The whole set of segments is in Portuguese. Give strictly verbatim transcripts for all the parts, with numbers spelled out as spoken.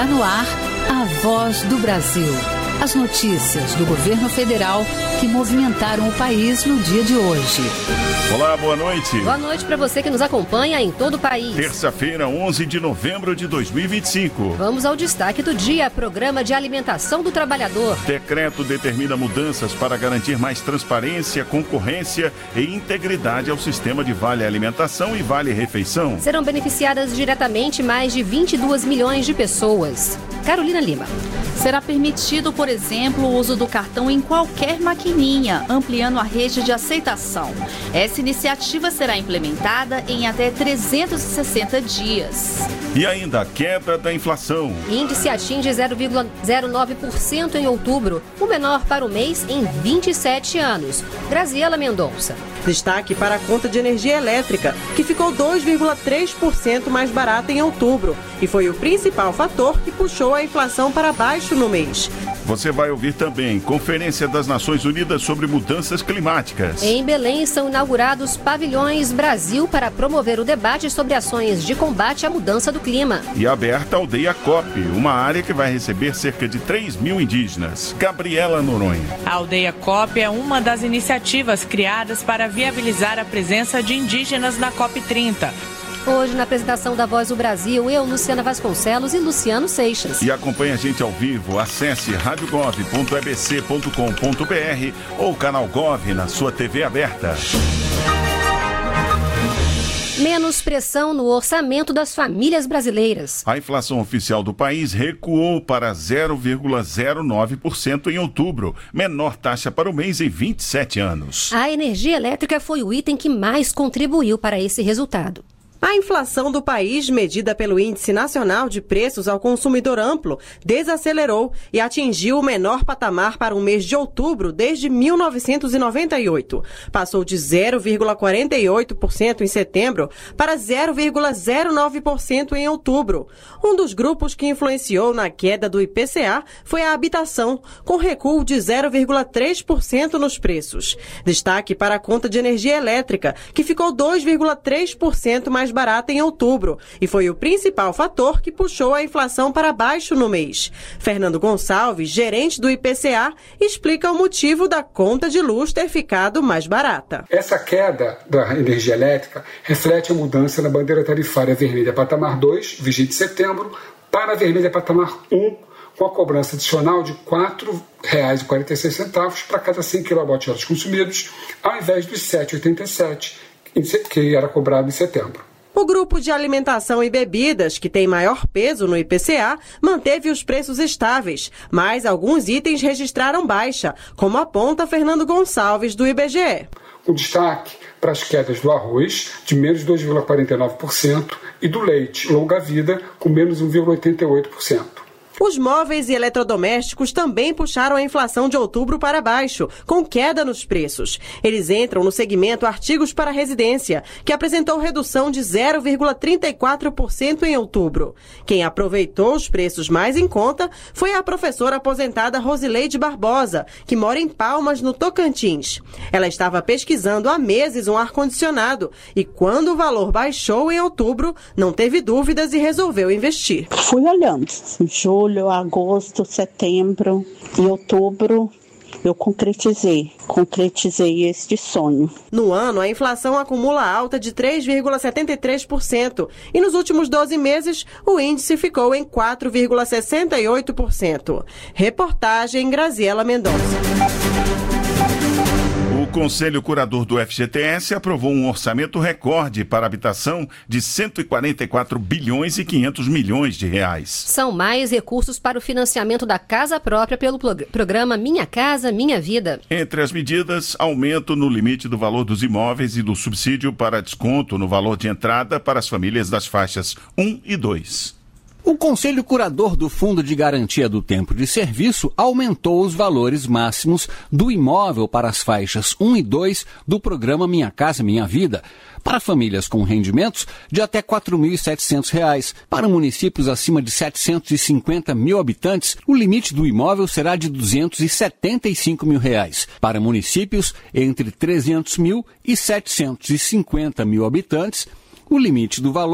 Está no ar a Voz do Brasil. As notícias do governo federal que movimentaram o país no dia de hoje. Olá, boa noite. Boa noite para você que nos acompanha em todo o país. Terça-feira, onze de novembro de dois mil e vinte e cinco. Vamos ao destaque do dia, Programa de Alimentação do Trabalhador. Decreto determina mudanças para garantir mais transparência, concorrência e integridade ao sistema de Vale Alimentação e Vale Refeição. Serão beneficiadas diretamente mais de vinte e dois milhões de pessoas. Carolina Lima. Será permitido, por exemplo, o uso do cartão em qualquer maquininha, ampliando a rede de aceitação. Essa iniciativa será implementada em até trezentos e sessenta dias. E ainda a queda da inflação. Índice atinge zero vírgula zero nove por cento em outubro, o menor para o mês em vinte e sete anos. Graziela Mendonça. Destaque para a conta de energia elétrica, que ficou dois vírgula três por cento mais barata em outubro e foi o principal fator que puxou a inflação para baixo no mês. Você vai ouvir também Conferência das Nações Unidas sobre Mudanças Climáticas. Em Belém são inaugurados pavilhões Brasil para promover o debate sobre ações de combate à mudança do clima. E aberta a Aldeia Cop, uma área que vai receber cerca de três mil indígenas. Gabriela Noronha. A Aldeia Cop é uma das iniciativas criadas para viabilizar a presença de indígenas na COP trinta. Hoje, na apresentação da Voz do Brasil, eu, Luciana Vasconcelos e Luciano Seixas. E acompanhe a gente ao vivo. Acesse rádio gov ponto e b c ponto com ponto b r ou canal Gov na sua T V aberta. Menos pressão no orçamento das famílias brasileiras. A inflação oficial do país recuou para zero vírgula zero nove por cento em outubro, menor taxa para o mês em vinte e sete anos. A energia elétrica foi o item que mais contribuiu para esse resultado. A inflação do país, medida pelo Índice Nacional de Preços ao Consumidor Amplo, desacelerou e atingiu o menor patamar para o mês de outubro desde mil novecentos e noventa e oito. Passou de zero vírgula quarenta e oito por cento em setembro para zero vírgula zero nove por cento em outubro. Um dos grupos que influenciou na queda do I P C A foi a habitação, com recuo de zero vírgula três por cento nos preços. Destaque para a conta de energia elétrica, que ficou dois vírgula três por cento mais barata em outubro e foi o principal fator que puxou a inflação para baixo no mês. Fernando Gonçalves, gerente do I P C A, explica o motivo da conta de luz ter ficado mais barata. Essa queda da energia elétrica reflete a mudança na bandeira tarifária vermelha patamar dois, vigente em setembro, para a vermelha patamar um, com a cobrança adicional de quatro reais e quarenta e seis centavos para cada cem quilowatt-horas consumidos, ao invés dos sete reais e oitenta e sete centavos que era cobrado em setembro. O grupo de alimentação e bebidas, que tem maior peso no I P C A, manteve os preços estáveis, mas alguns itens registraram baixa, como aponta Fernando Gonçalves, do I B G E. O destaque para as quedas do arroz, de menos dois vírgula quarenta e nove por cento, e do leite longa-vida, com menos um vírgula oitenta e oito por cento. Os móveis e eletrodomésticos também puxaram a inflação de outubro para baixo, com queda nos preços. Eles entram no segmento artigos para residência, que apresentou redução de zero vírgula trinta e quatro por cento em outubro. Quem aproveitou os preços mais em conta foi a professora aposentada Rosileide Barbosa, que mora em Palmas, no Tocantins. Ela estava pesquisando há meses um ar-condicionado e, quando o valor baixou em outubro, não teve dúvidas e resolveu investir. Fui olhando, julho, agosto, setembro e outubro eu concretizei, concretizei este sonho. No ano, a inflação acumula alta de três vírgula setenta e três por cento e nos últimos doze meses o índice ficou em quatro vírgula sessenta e oito por cento. Reportagem Graziela Mendonça. O Conselho Curador do F G T S aprovou um orçamento recorde para a habitação de cento e quarenta e quatro bilhões e quinhentos milhões de reais. São mais recursos para o financiamento da casa própria pelo programa Minha Casa Minha Vida. Entre as medidas, aumento no limite do valor dos imóveis e do subsídio para desconto no valor de entrada para as famílias das faixas um e dois. O Conselho Curador do Fundo de Garantia do Tempo de Serviço aumentou os valores máximos do imóvel para as faixas um e dois do programa Minha Casa Minha Vida, para famílias com rendimentos de até quatro mil e setecentos reais. Para municípios acima de setecentos e cinquenta mil habitantes, o limite do imóvel será de duzentos e setenta e cinco mil reais. Para municípios entre trezentos mil e setecentos e cinquenta mil habitantes, o limite do valor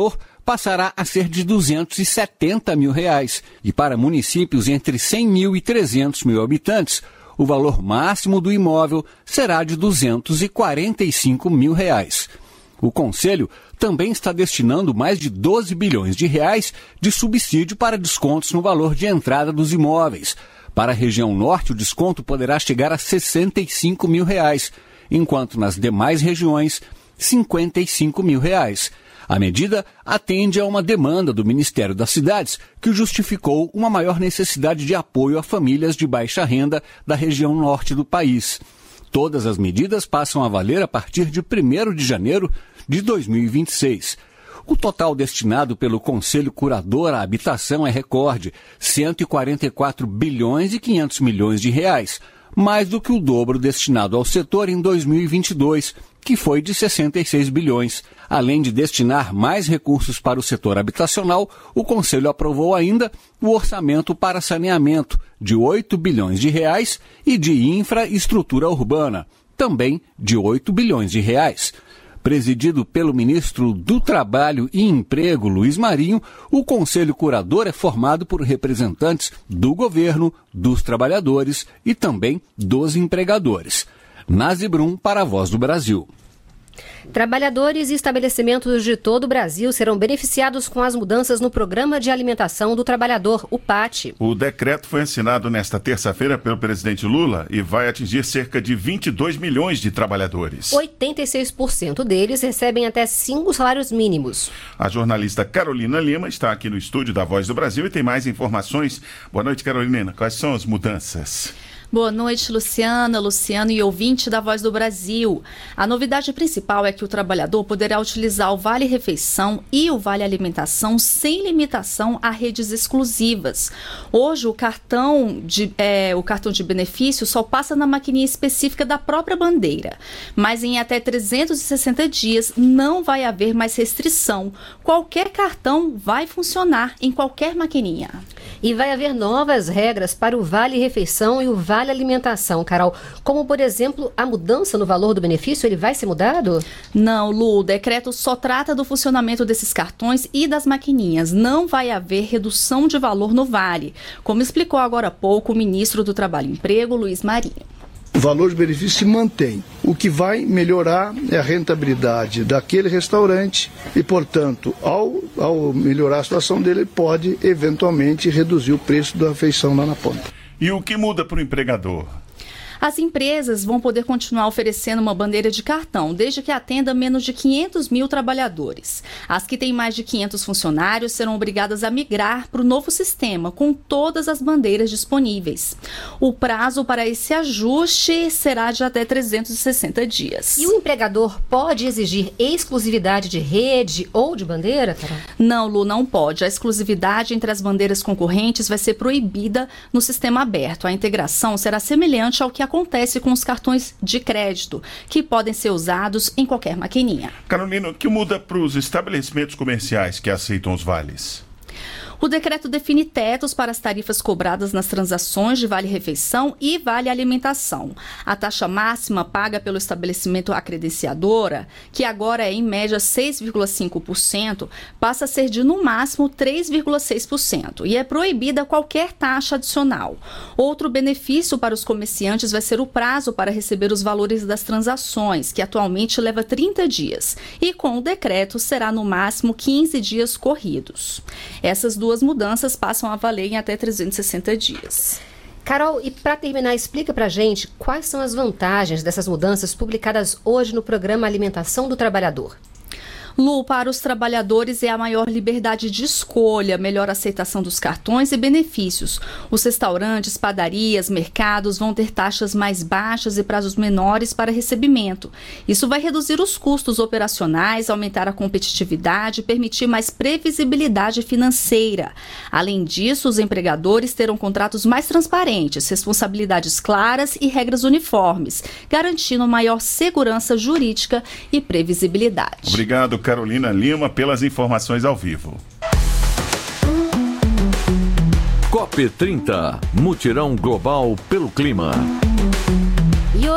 passará a ser de duzentos e setenta mil reais. E para municípios entre cem mil e trezentos mil habitantes, o valor máximo do imóvel será de duzentos e quarenta e cinco mil reais. O Conselho também está destinando mais de doze bilhões de reais de subsídio para descontos no valor de entrada dos imóveis. Para a região norte, o desconto poderá chegar a sessenta e cinco mil reais, enquanto nas demais regiões, cinquenta e cinco mil reais. A medida atende a uma demanda do Ministério das Cidades, que justificou uma maior necessidade de apoio a famílias de baixa renda da região norte do país. Todas as medidas passam a valer a partir de primeiro de janeiro de dois mil e vinte e seis. O total destinado pelo Conselho Curador à Habitação é recorde, cento e quarenta e quatro bilhões e quinhentos milhões de reais, mais do que o dobro destinado ao setor em dois mil e vinte e dois, que foi de sessenta e seis bilhões. Além de destinar mais recursos para o setor habitacional, o Conselho aprovou ainda o orçamento para saneamento, de oito bilhões de reais, e de infraestrutura urbana, também de oito bilhões de reais. Presidido pelo ministro do Trabalho e Emprego, Luiz Marinho, o Conselho Curador é formado por representantes do governo, dos trabalhadores e também dos empregadores. Nazi Brum para a Voz do Brasil. Trabalhadores e estabelecimentos de todo o Brasil serão beneficiados com as mudanças no Programa de Alimentação do Trabalhador, o PAT. O decreto foi assinado nesta terça-feira pelo presidente Lula e vai atingir cerca de vinte e dois milhões de trabalhadores. oitenta e seis por cento deles recebem até cinco salários mínimos. A jornalista Carolina Lima está aqui no estúdio da Voz do Brasil e tem mais informações. Boa noite, Carolina. Quais são as mudanças? Boa noite, Luciana, Luciano e ouvinte da Voz do Brasil. A novidade principal é que o trabalhador poderá utilizar o Vale Refeição e o Vale Alimentação sem limitação a redes exclusivas. Hoje, o cartão de, é, o cartão de benefício só passa na maquininha específica da própria bandeira. Mas em até trezentos e sessenta dias não vai haver mais restrição. Qualquer cartão vai funcionar em qualquer maquininha. E vai haver novas regras para o Vale Refeição e o Vale Alimentação, Carol. Como, por exemplo, a mudança no valor do benefício, ele vai ser mudado? Não, Lu, o decreto só trata do funcionamento desses cartões e das maquininhas. Não vai haver redução de valor no Vale, como explicou agora há pouco o ministro do Trabalho e Emprego, Luiz Marinho. O valor de benefício se mantém. O que vai melhorar é a rentabilidade daquele restaurante e, portanto, ao, ao melhorar a situação dele, ele pode, eventualmente, reduzir o preço da refeição lá na ponta. E o que muda para o empregador? As empresas vão poder continuar oferecendo uma bandeira de cartão, desde que atenda menos de quinhentos mil trabalhadores. As que têm mais de quinhentos funcionários serão obrigadas a migrar para o novo sistema, com todas as bandeiras disponíveis. O prazo para esse ajuste será de até trezentos e sessenta dias. E o empregador pode exigir exclusividade de rede ou de bandeira, Carol? Não, Lu, não pode. A exclusividade entre as bandeiras concorrentes vai ser proibida no sistema aberto. A integração será semelhante ao que acontece com os cartões de crédito, que podem ser usados em qualquer maquininha. Carolina, o que muda para os estabelecimentos comerciais que aceitam os vales? O decreto define tetos para as tarifas cobradas nas transações de vale-refeição e vale-alimentação. A taxa máxima paga pelo estabelecimento a credenciadora, que agora é em média seis vírgula cinco por cento, passa a ser de no máximo três vírgula seis por cento e é proibida qualquer taxa adicional. Outro benefício para os comerciantes vai ser o prazo para receber os valores das transações, que atualmente leva trinta dias, e com o decreto será no máximo quinze dias corridos. Essas duas Duas mudanças passam a valer em até trezentos e sessenta dias. Carol, e para terminar, explica para a gente quais são as vantagens dessas mudanças publicadas hoje no Programa Alimentação do Trabalhador. Lu, para os trabalhadores é a maior liberdade de escolha, melhor aceitação dos cartões e benefícios. Os restaurantes, padarias, mercados vão ter taxas mais baixas e prazos menores para recebimento. Isso vai reduzir os custos operacionais, aumentar a competitividade e permitir mais previsibilidade financeira. Além disso, os empregadores terão contratos mais transparentes, responsabilidades claras e regras uniformes, garantindo maior segurança jurídica e previsibilidade. Obrigado, Carolina Lima, pelas informações ao vivo. COP trinta, mutirão global pelo clima. E hoje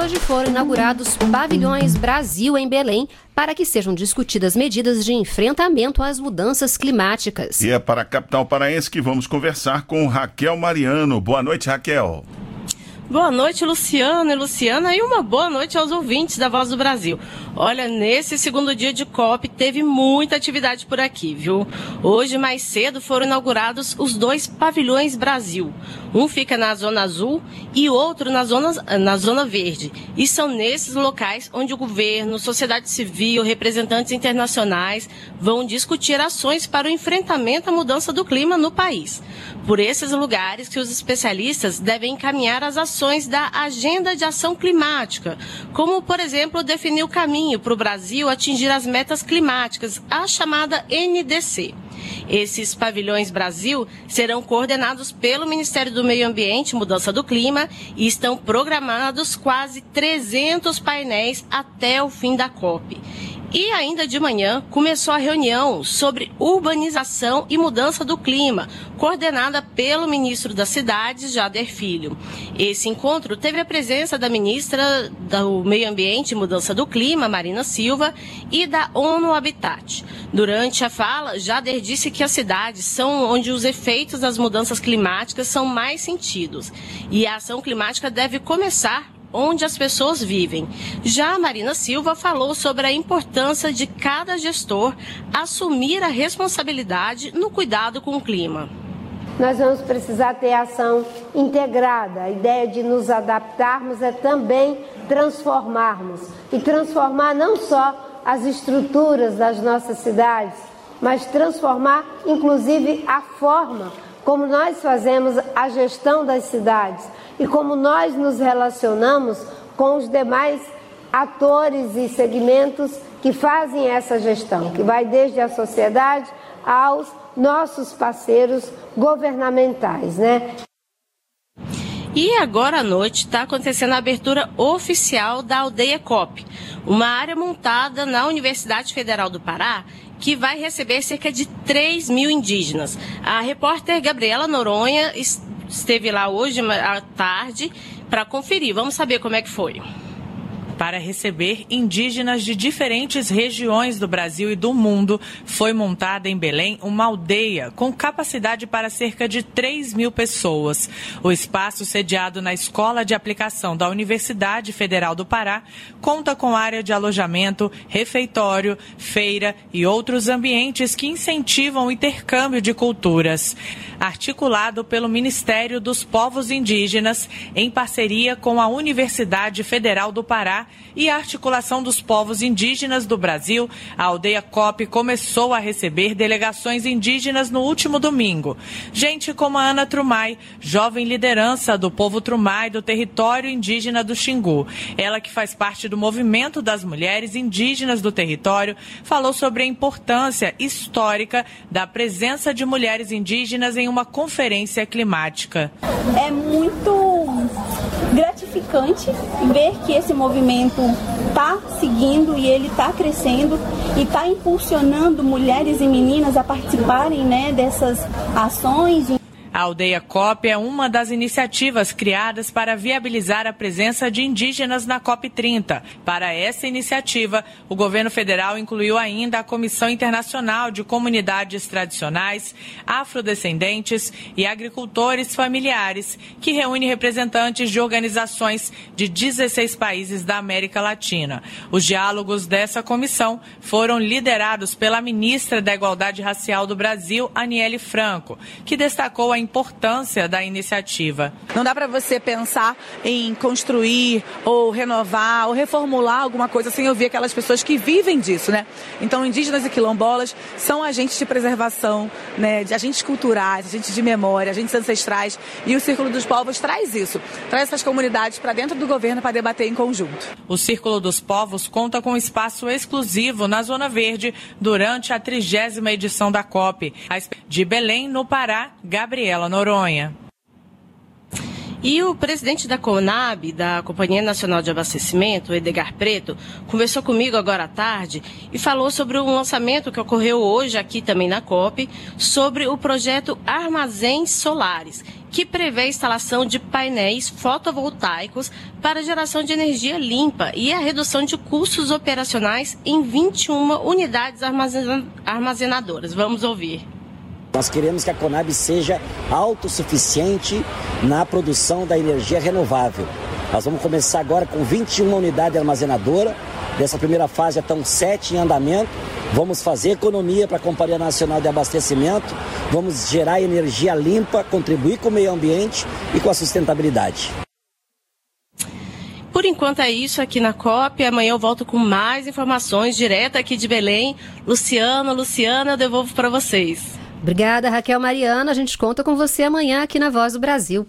hoje foram inaugurados pavilhões Brasil em Belém para que sejam discutidas medidas de enfrentamento às mudanças climáticas. E é para a capital paraense que vamos conversar com Raquel Mariano. Boa noite, Raquel. Boa noite, Luciano e Luciana, e uma boa noite aos ouvintes da Voz do Brasil. Olha, nesse segundo dia de COP teve muita atividade por aqui, viu? Hoje, mais cedo, foram inaugurados os dois pavilhões Brasil. Um fica na Zona Azul e outro na Zona, na Zona Verde. E são nesses locais onde o governo, sociedade civil, representantes internacionais vão discutir ações para o enfrentamento à mudança do clima no país. Por esses lugares que os especialistas devem encaminhar as ações da Agenda de Ação Climática, como, por exemplo, definir o caminho para o Brasil atingir as metas climáticas, a chamada N D C. Esses pavilhões Brasil serão coordenados pelo Ministério do Meio Ambiente e Mudança do Clima e estão programados quase trezentos painéis até o fim da COP. E ainda de manhã começou a reunião sobre urbanização e mudança do clima, coordenada pelo ministro das Cidades, Jader Filho. Esse encontro teve a presença da ministra do Meio Ambiente e Mudança do Clima, Marina Silva, e da ONU Habitat. Durante a fala, Jader disse que as cidades são onde os efeitos das mudanças climáticas são mais sentidos. E a ação climática deve começar onde as pessoas vivem. Já a Marina Silva falou sobre a importância de cada gestor assumir a responsabilidade no cuidado com o clima. Nós vamos precisar ter ação integrada. A ideia de nos adaptarmos é também transformarmos. E transformar não só as estruturas das nossas cidades, mas transformar, inclusive, a forma como nós fazemos a gestão das cidades e como nós nos relacionamos com os demais atores e segmentos que fazem essa gestão, que vai desde a sociedade aos nossos parceiros governamentais, né? E agora à noite está acontecendo a abertura oficial da Aldeia COP, uma área montada na Universidade Federal do Pará, que vai receber cerca de três mil indígenas. A repórter Gabriela Noronha esteve lá hoje à tarde para conferir. Vamos saber como é que foi. Para receber indígenas de diferentes regiões do Brasil e do mundo, foi montada em Belém uma aldeia com capacidade para cerca de três mil pessoas. O espaço, sediado na Escola de Aplicação da Universidade Federal do Pará, conta com área de alojamento, refeitório, feira e outros ambientes que incentivam o intercâmbio de culturas. Articulado pelo Ministério dos Povos Indígenas, em parceria com a Universidade Federal do Pará, e a articulação dos povos indígenas do Brasil, a Aldeia COP começou a receber delegações indígenas no último domingo. Gente como a Ana Trumai, jovem liderança do povo Trumai do território indígena do Xingu. Ela, que faz parte do movimento das mulheres indígenas do território, falou sobre a importância histórica da presença de mulheres indígenas em uma conferência climática. É muito gratificante ver que esse movimento está seguindo e ele está crescendo e está impulsionando mulheres e meninas a participarem, né, dessas ações. A Aldeia COP é uma das iniciativas criadas para viabilizar a presença de indígenas na COP trinta. Para essa iniciativa, o governo federal incluiu ainda a Comissão Internacional de Comunidades Tradicionais, Afrodescendentes e Agricultores Familiares, que reúne representantes de organizações de dezesseis países da América Latina. Os diálogos dessa comissão foram liderados pela ministra da Igualdade Racial do Brasil, Aniele Franco, que destacou a importância da iniciativa. Não dá para você pensar em construir ou renovar ou reformular alguma coisa sem ouvir aquelas pessoas que vivem disso, né? Então, indígenas e quilombolas são agentes de preservação, né? De agentes culturais, agentes de memória, agentes ancestrais, e o Círculo dos Povos traz isso, traz essas comunidades para dentro do governo para debater em conjunto. O Círculo dos Povos conta com espaço exclusivo na Zona Verde durante a trigésima edição da COP. De Belém, no Pará, Gabriela Noronha. E o presidente da CONAB, da Companhia Nacional de Abastecimento, Edgar Preto, conversou comigo agora à tarde e falou sobre um lançamento que ocorreu hoje aqui também na COP, sobre o projeto Armazéns Solares, que prevê a instalação de painéis fotovoltaicos para geração de energia limpa e a redução de custos operacionais em vinte e uma unidades armazenadoras. Vamos ouvir. Nós queremos que a CONAB seja autossuficiente na produção da energia renovável. Nós vamos começar agora com vinte e uma unidades armazenadoras. Dessa primeira fase já estão sete em andamento. Vamos fazer economia para a Companhia Nacional de Abastecimento. Vamos gerar energia limpa, contribuir com o meio ambiente e com a sustentabilidade. Por enquanto é isso aqui na COP. Amanhã eu volto com mais informações direto aqui de Belém. Luciano, Luciana, eu devolvo para vocês. Obrigada, Raquel Mariana. A gente conta com você amanhã aqui na Voz do Brasil.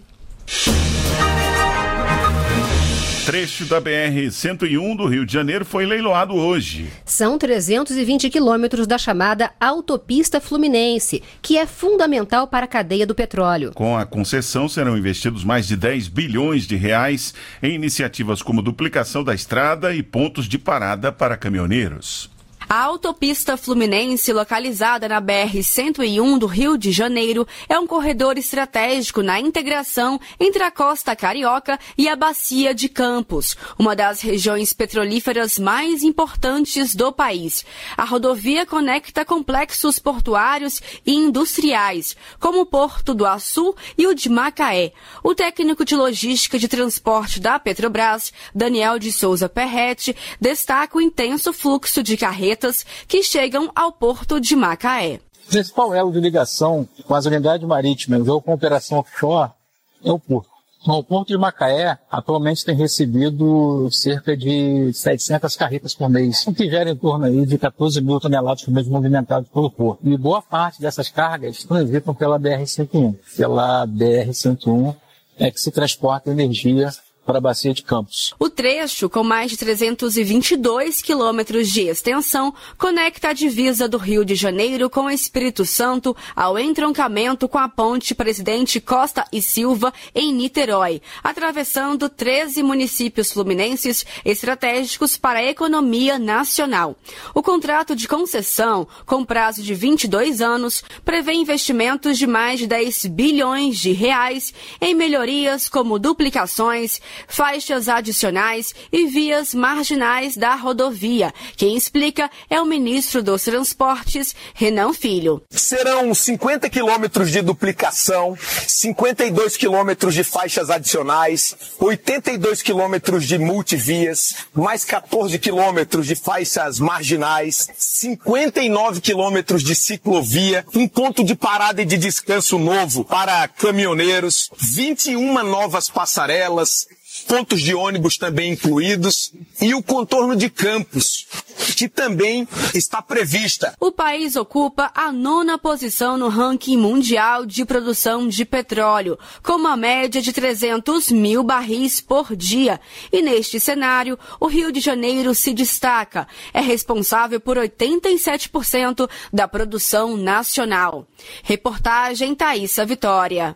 Trecho da B R cento e um do Rio de Janeiro foi leiloado hoje. São trezentos e vinte quilômetros da chamada Autopista Fluminense, que é fundamental para a cadeia do petróleo. Com a concessão serão investidos mais de dez bilhões de reais em iniciativas como duplicação da estrada e pontos de parada para caminhoneiros. A Autopista Fluminense, localizada na B R cento e um do Rio de Janeiro, é um corredor estratégico na integração entre a costa carioca e a Bacia de Campos, uma das regiões petrolíferas mais importantes do país. A rodovia conecta complexos portuários e industriais, como o Porto do Açu e o de Macaé. O técnico de logística de transporte da Petrobras, Daniel de Souza Perrete, destaca o intenso fluxo de carretas que chegam ao porto de Macaé. O principal elo de ligação com as unidades marítimas ou com a operação offshore é o porto. O porto de Macaé atualmente tem recebido cerca de setecentas carretas por mês, o que gera em torno aí de quatorze mil toneladas por mês movimentados pelo porto. E boa parte dessas cargas transitam pela B R cento e um. Pela B R cento e um é que se transporta energia para a Bacia de Campos. O trecho, com mais de trezentos e vinte e dois quilômetros de extensão, conecta a divisa do Rio de Janeiro com o Espírito Santo ao entroncamento com a ponte Presidente Costa e Silva em Niterói, atravessando treze municípios fluminenses estratégicos para a economia nacional. O contrato de concessão, com prazo de vinte e dois anos, prevê investimentos de mais de dez bilhões de reais em melhorias como duplicações, faixas adicionais e vias marginais da rodovia. Quem explica é o ministro dos Transportes, Renan Filho. Serão cinquenta quilômetros de duplicação, cinquenta e dois quilômetros de faixas adicionais, oitenta e dois quilômetros de multivias, mais quatorze quilômetros de faixas marginais, cinquenta e nove quilômetros de ciclovia, um ponto de parada e de descanso novo para caminhoneiros, vinte e uma novas passarelas, pontos de ônibus também incluídos e o contorno de Campos, que também está prevista. O país ocupa a nona posição no ranking mundial de produção de petróleo, com uma média de trezentos mil barris por dia. E neste cenário, o Rio de Janeiro se destaca. É responsável por oitenta e sete por cento da produção nacional. Reportagem Thaísa Vitória.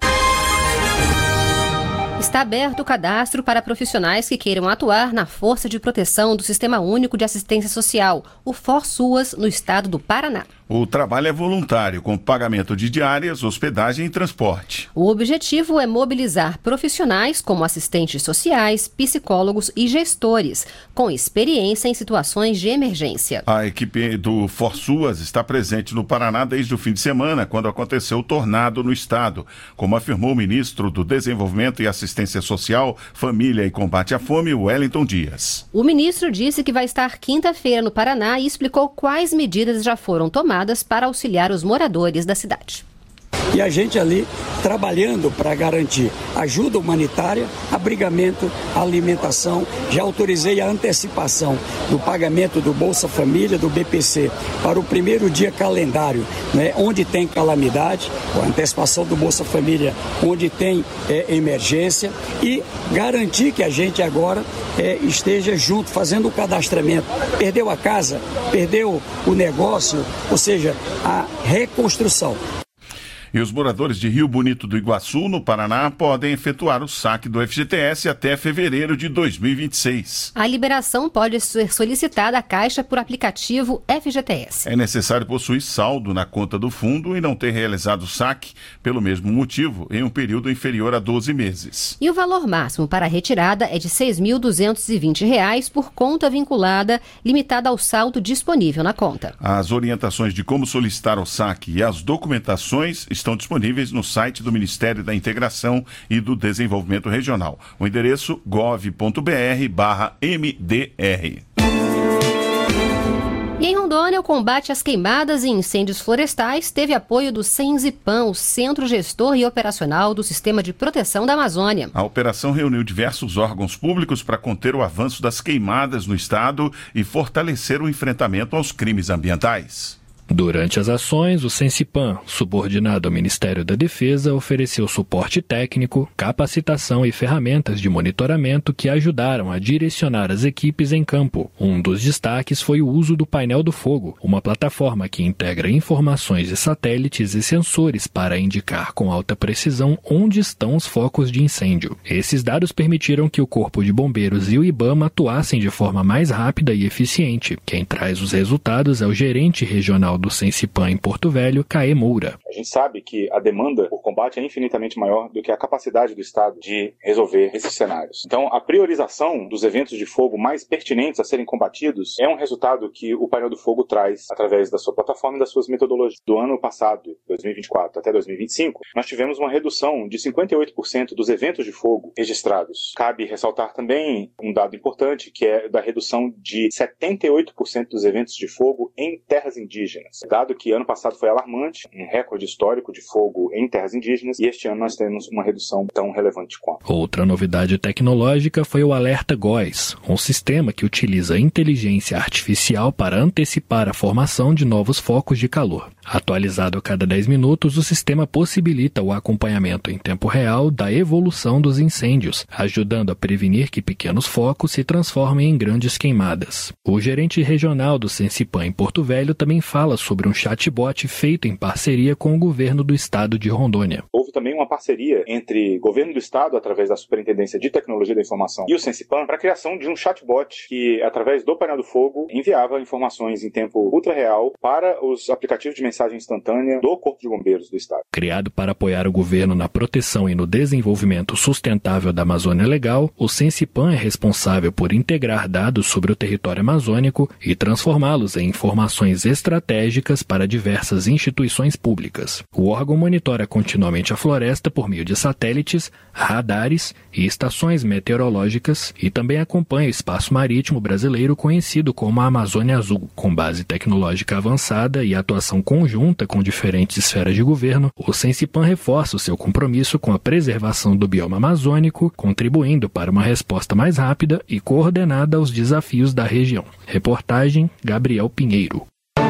Está aberto o cadastro para profissionais que queiram atuar na Força de Proteção do Sistema Único de Assistência Social, o ForSUAS, no estado do Paraná. O trabalho é voluntário, com pagamento de diárias, hospedagem e transporte. O objetivo é mobilizar profissionais como assistentes sociais, psicólogos e gestores, com experiência em situações de emergência. A equipe do ForSUAS está presente no Paraná desde o fim de semana, quando aconteceu o tornado no estado, como afirmou o ministro do Desenvolvimento e Assistência Social, Família e Combate à Fome, Wellington Dias. O ministro disse que vai estar quinta-feira no Paraná e explicou quais medidas já foram tomadas para auxiliar os moradores da cidade. E a gente ali trabalhando para garantir ajuda humanitária, abrigamento, alimentação. Já autorizei a antecipação do pagamento do Bolsa Família, do B P C, para o primeiro dia calendário, né, onde tem calamidade, a antecipação do Bolsa Família, onde tem é, emergência, e garantir que a gente agora é, esteja junto, fazendo o cadastramento. Perdeu a casa, perdeu o negócio, ou seja, a reconstrução. E os moradores de Rio Bonito do Iguaçu, no Paraná, podem efetuar o saque do F G T S até fevereiro de dois mil e vinte e seis. A liberação pode ser solicitada à Caixa por aplicativo F G T S. É necessário possuir saldo na conta do fundo e não ter realizado o saque, pelo mesmo motivo, em um período inferior a doze meses. E o valor máximo para a retirada é de seis mil duzentos e vinte reais por conta vinculada, limitada ao saldo disponível na conta. As orientações de como solicitar o saque e as documentações estão disponíveis no site do Ministério da Integração e do Desenvolvimento Regional. O endereço gov ponto br barra M D R. E em Rondônia, o combate às queimadas e incêndios florestais teve apoio do Senzipan, o Centro Gestor e Operacional do Sistema de Proteção da Amazônia. A operação reuniu diversos órgãos públicos para conter o avanço das queimadas no estado e fortalecer o enfrentamento aos crimes ambientais. Durante as ações, o Senzipan, subordinado ao Ministério da Defesa, ofereceu suporte técnico, capacitação e ferramentas de monitoramento que ajudaram a direcionar as equipes em campo. Um dos destaques foi o uso do painel do fogo, uma plataforma que integra informações de satélites e sensores para indicar com alta precisão onde estão os focos de incêndio. Esses dados permitiram que o Corpo de Bombeiros e o IBAMA atuassem de forma mais rápida e eficiente. Quem traz os resultados é o gerente regional do Senzipan em Porto Velho, Caê Moura. A gente sabe que a demanda por combate é infinitamente maior do que a capacidade do Estado de resolver esses cenários. Então, a priorização dos eventos de fogo mais pertinentes a serem combatidos é um resultado que o painel do fogo traz através da sua plataforma e das suas metodologias. Do ano passado, dois mil e vinte e quatro, até dois mil e vinte e cinco, nós tivemos uma redução de cinquenta e oito por cento dos eventos de fogo registrados. Cabe ressaltar também um dado importante, que é da redução de setenta e oito por cento dos eventos de fogo em terras indígenas. Dado que ano passado foi alarmante, um recorde histórico de fogo em terras indígenas, e este ano nós temos uma redução tão relevante quanto. Outra novidade tecnológica foi o Alerta Góes, um sistema que utiliza inteligência artificial para antecipar a formação de novos focos de calor. Atualizado a cada dez minutos, o sistema possibilita o acompanhamento em tempo real da evolução dos incêndios, ajudando a prevenir que pequenos focos se transformem em grandes queimadas. O gerente regional do Senzipan em Porto Velho também fala sobre um chatbot feito em parceria com o governo do estado de Rondônia. Houve também uma parceria entre o governo do estado, através da Superintendência de Tecnologia da Informação, e o Senzipan, para a criação de um chatbot que, através do painel do fogo, enviava informações em tempo ultra real para os aplicativos de mensagem instantânea do Corpo de Bombeiros do estado. Criado para apoiar o governo na proteção e no desenvolvimento sustentável da Amazônia Legal, o Senzipan é responsável por integrar dados sobre o território amazônico e transformá-los em informações estratégicas para diversas instituições públicas. O órgão monitora continuamente a floresta por meio de satélites, radares e estações meteorológicas e também acompanha o espaço marítimo brasileiro conhecido como a Amazônia Azul. Com base tecnológica avançada e atuação conjunta com diferentes esferas de governo, o Senzipan reforça o seu compromisso com a preservação do bioma amazônico, contribuindo para uma resposta mais rápida e coordenada aos desafios da região. Reportagem Gabriel Pinheiro.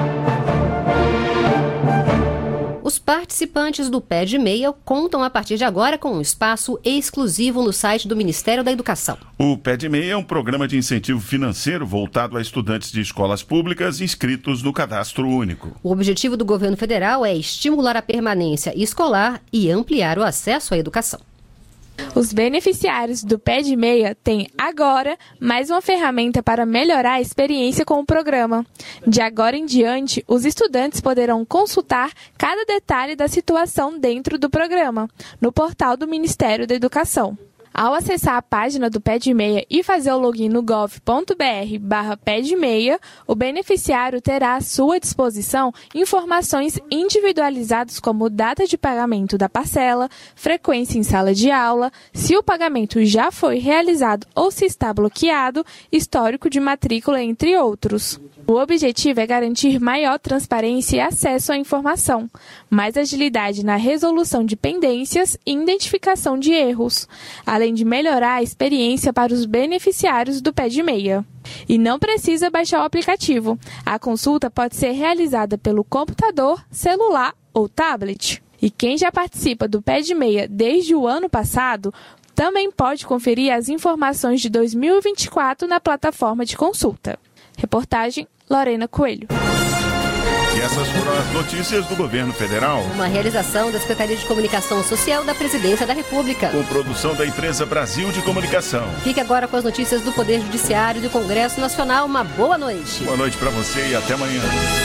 Os participantes do Pé de Meia contam a partir de agora com um espaço exclusivo no site do Ministério da Educação. O Pé de Meia é um programa de incentivo financeiro voltado a estudantes de escolas públicas inscritos no Cadastro Único. O objetivo do governo federal é estimular a permanência escolar e ampliar o acesso à educação. Os beneficiários do Pé de Meia têm agora mais uma ferramenta para melhorar a experiência com o programa. De agora em diante, os estudantes poderão consultar cada detalhe da situação dentro do programa, no portal do Ministério da Educação. Ao acessar a página do Pé de Meia e fazer o login no gov ponto br barra Pé de Meia, o beneficiário terá à sua disposição informações individualizadas como data de pagamento da parcela, frequência em sala de aula, se o pagamento já foi realizado ou se está bloqueado, histórico de matrícula, entre outros. O objetivo é garantir maior transparência e acesso à informação, mais agilidade na resolução de pendências e identificação de erros, além de melhorar a experiência para os beneficiários do Pé de Meia. E não precisa baixar o aplicativo. A consulta pode ser realizada pelo computador, celular ou tablet. E quem já participa do Pé de Meia desde o ano passado também pode conferir as informações de dois mil e vinte e quatro na plataforma de consulta. Reportagem Lorena Coelho. E Essas foram as notícias do governo federal. Uma realização da Secretaria de Comunicação Social da Presidência da República. Com produção da empresa Brasil de Comunicação. Fique agora com as notícias do Poder Judiciário e do Congresso Nacional. Uma boa noite. Boa noite para você e até amanhã.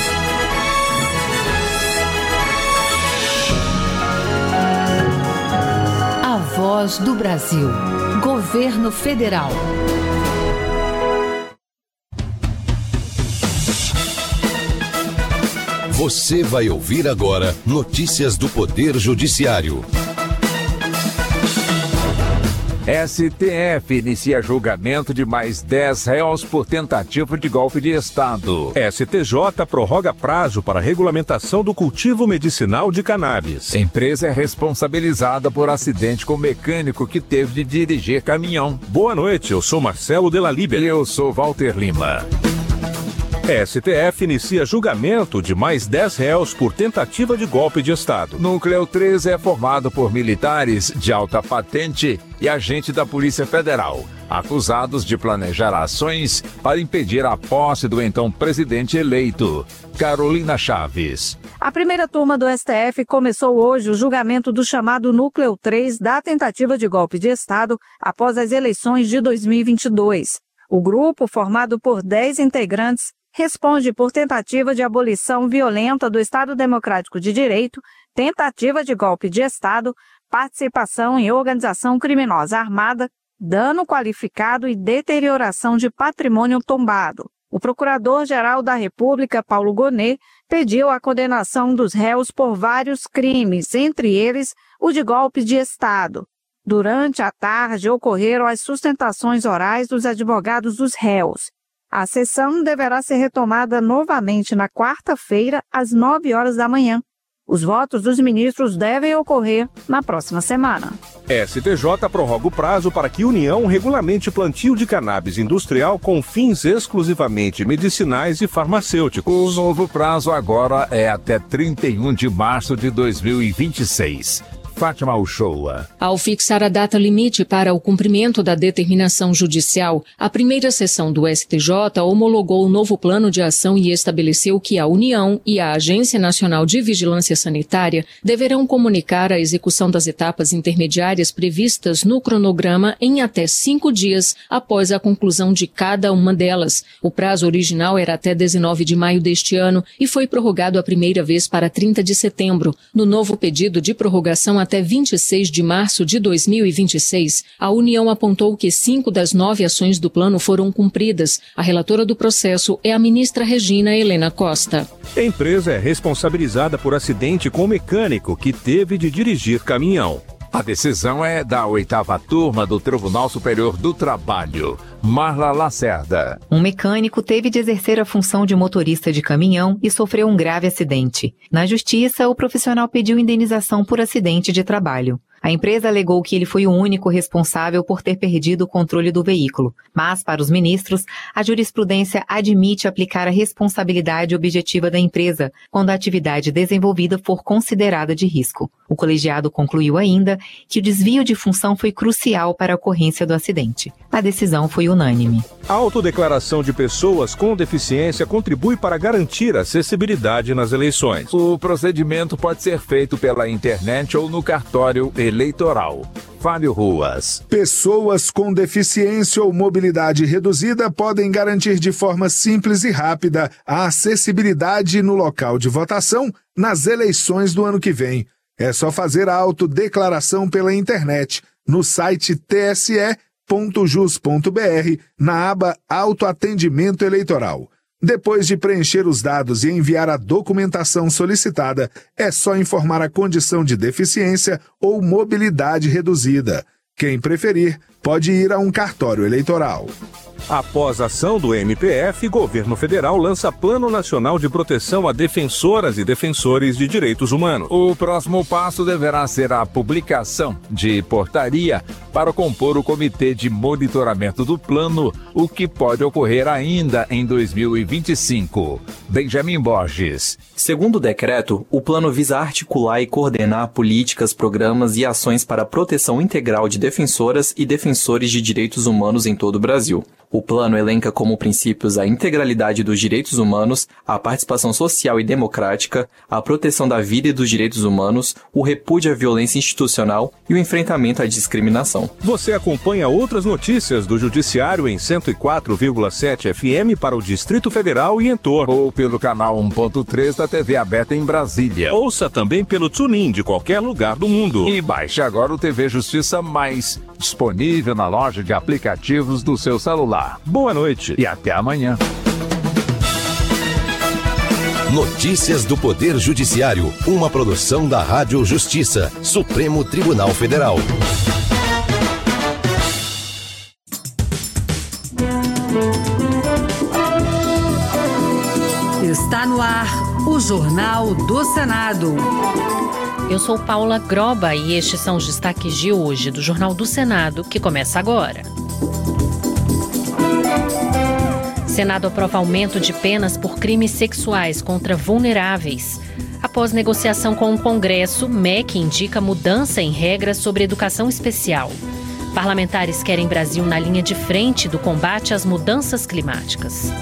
A Voz do Brasil. Governo Federal. Você vai ouvir agora notícias do Poder Judiciário. S T F inicia julgamento de mais dez réus por tentativa de golpe de Estado. S T J prorroga prazo para regulamentação do cultivo medicinal de cannabis. Empresa é responsabilizada por acidente com mecânico que teve de dirigir caminhão. Boa noite, eu sou Marcelo Della Libera. E eu sou Walter Lima. S T F inicia julgamento de mais dez réus por tentativa de golpe de Estado. Núcleo três é formado por militares de alta patente e agente da Polícia Federal, acusados de planejar ações para impedir a posse do então presidente eleito. Carolina Chaves. A primeira turma do S T F começou hoje o julgamento do chamado Núcleo três da tentativa de golpe de Estado após as eleições de dois mil e vinte e dois. O grupo, formado por dez integrantes, responde por tentativa de abolição violenta do Estado Democrático de Direito, tentativa de golpe de Estado, participação em organização criminosa armada, dano qualificado e deterioração de patrimônio tombado. O Procurador-Geral da República, Paulo Gonet, pediu a condenação dos réus por vários crimes, entre eles o de golpe de Estado. Durante a tarde, ocorreram as sustentações orais dos advogados dos réus. A sessão deverá ser retomada novamente na quarta-feira, às nove horas da manhã. Os votos dos ministros devem ocorrer na próxima semana. S T J prorroga o prazo para que União regulamente plantio de cannabis industrial com fins exclusivamente medicinais e farmacêuticos. O novo prazo agora é até trinta e um de março de dois mil e vinte e seis. Fátima Uchoa. Ao fixar a data limite para o cumprimento da determinação judicial, a primeira sessão do S T J homologou o novo plano de ação e estabeleceu que a União e a Agência Nacional de Vigilância Sanitária deverão comunicar a execução das etapas intermediárias previstas no cronograma em até cinco dias após a conclusão de cada uma delas. O prazo original era até dezenove de maio deste ano e foi prorrogado a primeira vez para trinta de setembro. No novo pedido de prorrogação até vinte e seis de março de dois mil e vinte e seis, a União apontou que cinco das nove ações do plano foram cumpridas. A relatora do processo é a ministra Regina Helena Costa. A empresa é responsabilizada por acidente com mecânico que teve de dirigir caminhão. A decisão é da oitava turma do Tribunal Superior do Trabalho. Marla Lacerda. Um mecânico teve de exercer a função de motorista de caminhão e sofreu um grave acidente. Na justiça, o profissional pediu indenização por acidente de trabalho. A empresa alegou que ele foi o único responsável por ter perdido o controle do veículo, mas, para os ministros, a jurisprudência admite aplicar a responsabilidade objetiva da empresa quando a atividade desenvolvida for considerada de risco. O colegiado concluiu ainda que o desvio de função foi crucial para a ocorrência do acidente. A decisão foi unânime. A autodeclaração de pessoas com deficiência contribui para garantir acessibilidade nas eleições. O procedimento pode ser feito pela internet ou no cartório eleitoral. Fábio Ruas. Pessoas com deficiência ou mobilidade reduzida podem garantir de forma simples e rápida a acessibilidade no local de votação nas eleições do ano que vem. É só fazer a autodeclaração pela internet no site t s e ponto jus ponto b r na aba Autoatendimento Eleitoral. Depois de preencher os dados e enviar a documentação solicitada, é só informar a condição de deficiência ou mobilidade reduzida. Quem preferir, pode ir a um cartório eleitoral. Após a ação do M P F, Governo Federal lança Plano Nacional de Proteção a Defensoras e Defensores de Direitos Humanos. O próximo passo deverá ser a publicação de portaria para compor o Comitê de Monitoramento do Plano, o que pode ocorrer ainda em dois mil e vinte e cinco. Benjamin Borges. Segundo o decreto, o plano visa articular e coordenar políticas, programas e ações para a proteção integral de defensoras e defensores de direitos humanos em todo o Brasil. O plano elenca como princípios a integralidade dos direitos humanos, a participação social e democrática, a proteção da vida e dos direitos humanos, o repúdio à violência institucional e o enfrentamento à discriminação. Você acompanha outras notícias do Judiciário em cento e quatro vírgula sete F M para o Distrito Federal e entorno. Ou pelo canal um ponto três da T V aberta em Brasília. Ouça também pelo TuneIn de qualquer lugar do mundo. E baixe agora o T V Justiça Mais, disponível na loja de aplicativos do seu celular. Boa noite e até amanhã. Notícias do Poder Judiciário, uma produção da Rádio Justiça, Supremo Tribunal Federal. Está no ar o Jornal do Senado. Eu sou Paula Groba e estes são os destaques de hoje do Jornal do Senado, que começa agora. Senado aprova aumento de penas por crimes sexuais contra vulneráveis. Após negociação com o Congresso, M E C indica mudança em regras sobre educação especial. Parlamentares querem Brasil na linha de frente do combate às mudanças climáticas.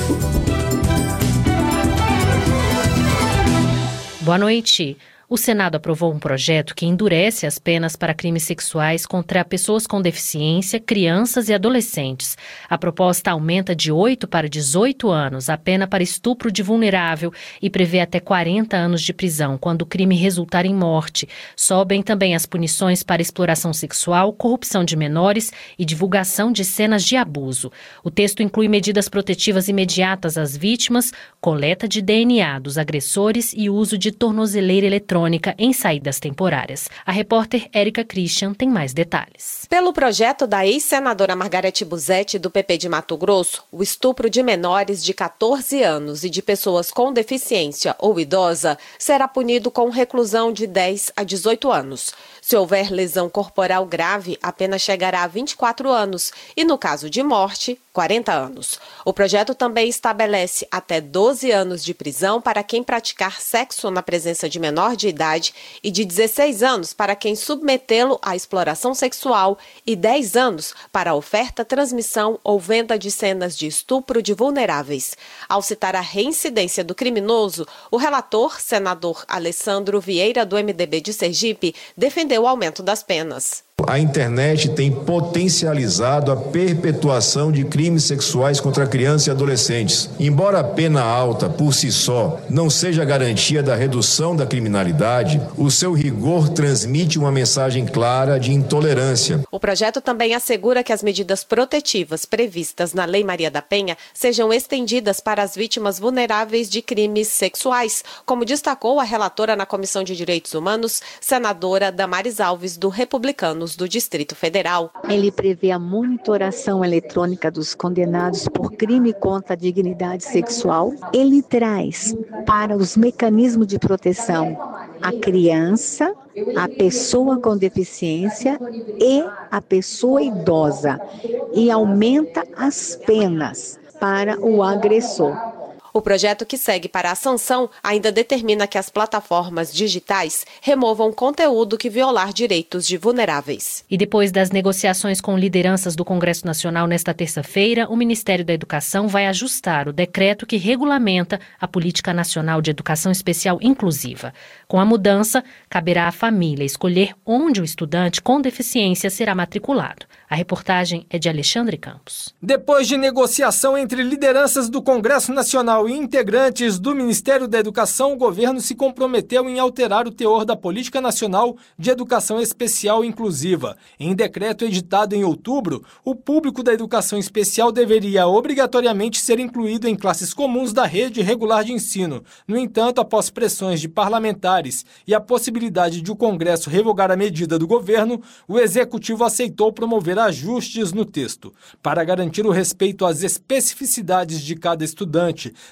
Boa noite. O Senado aprovou um projeto que endurece as penas para crimes sexuais contra pessoas com deficiência, crianças e adolescentes. A proposta aumenta de oito para dezoito anos a pena para estupro de vulnerável e prevê até quarenta anos de prisão quando o crime resultar em morte. Sobem também as punições para exploração sexual, corrupção de menores e divulgação de cenas de abuso. O texto inclui medidas protetivas imediatas às vítimas, coleta de D N A dos agressores e uso de tornozeleira eletrônica em saídas temporárias. A repórter Érica Christian tem mais detalhes. Pelo projeto da ex-senadora Margarete Busetti, do P P de Mato Grosso, o estupro de menores de catorze anos e de pessoas com deficiência ou idosa será punido com reclusão de dez a dezoito anos. Se houver lesão corporal grave, a pena chegará a vinte e quatro anos e, no caso de morte, quarenta anos. O projeto também estabelece até doze anos de prisão para quem praticar sexo na presença de menor de idade e de dezesseis anos para quem submetê-lo à exploração sexual e dez anos para a oferta, transmissão ou venda de cenas de estupro de vulneráveis. Ao citar a reincidência do criminoso, o relator, senador Alessandro Vieira, do M D B de Sergipe, defendeu o aumento das penas. A internet tem potencializado a perpetuação de crimes sexuais contra crianças e adolescentes. Embora a pena alta, por si só, não seja garantia da redução da criminalidade, o seu rigor transmite uma mensagem clara de intolerância. O projeto também assegura que as medidas protetivas previstas na Lei Maria da Penha sejam estendidas para as vítimas vulneráveis de crimes sexuais, como destacou a relatora na Comissão de Direitos Humanos, senadora Damares Alves, do Republicanos do Distrito Federal. Ele prevê a monitoração eletrônica dos condenados por crime contra a dignidade sexual. Ele traz para os mecanismos de proteção a criança, a pessoa com deficiência e a pessoa idosa e aumenta as penas para o agressor. O projeto que segue para a sanção ainda determina que as plataformas digitais removam conteúdo que violar direitos de vulneráveis. E depois das negociações com lideranças do Congresso Nacional nesta terça-feira, o Ministério da Educação vai ajustar o decreto que regulamenta a Política Nacional de Educação Especial Inclusiva. Com a mudança, caberá à família escolher onde o estudante com deficiência será matriculado. A reportagem é de Alexandre Campos. Depois de negociação entre lideranças do Congresso Nacional e integrantes do Ministério da Educação, o governo se comprometeu em alterar o teor da Política Nacional de Educação Especial Inclusiva. Em decreto editado em outubro, o público da educação especial deveria obrigatoriamente ser incluído em classes comuns da rede regular de ensino. No entanto, após pressões de parlamentares e a possibilidade de o Congresso revogar a medida do governo, o Executivo aceitou promover ajustes no texto. Para garantir o respeito às especificidades de cada estudante,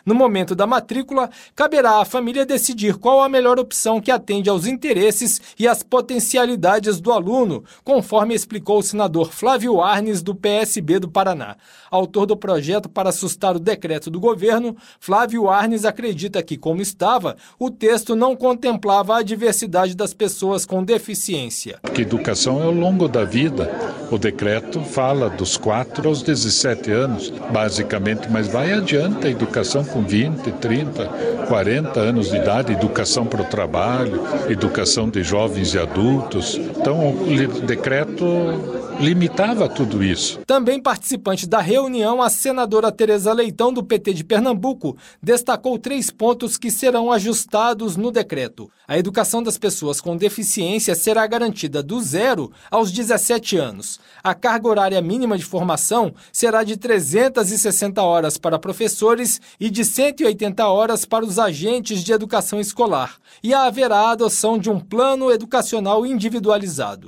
No momento da matrícula, caberá à família decidir qual a melhor opção que atende aos interesses e às potencialidades do aluno, conforme explicou o senador Flávio Arnes, do P S B do Paraná. Autor do projeto para sustar o decreto do governo, Flávio Arnes acredita que, como estava, o texto não contemplava a diversidade das pessoas com deficiência. Porque educação é ao longo da vida. O decreto fala dos quatro aos dezessete anos, basicamente, mas vai adiante a educação com vinte, trinta, quarenta anos de idade, educação para o trabalho, educação de jovens e adultos. Então, o decreto limitava tudo isso. Também participante da reunião, a senadora Tereza Leitão, do P T de Pernambuco, destacou três pontos que serão ajustados no decreto. A educação das pessoas com deficiência será garantida do zero aos dezessete anos. A carga horária mínima de formação será de trezentas e sessenta horas para professores e de cento e oitenta horas para os agentes de educação escolar. E haverá a adoção de um plano educacional individualizado.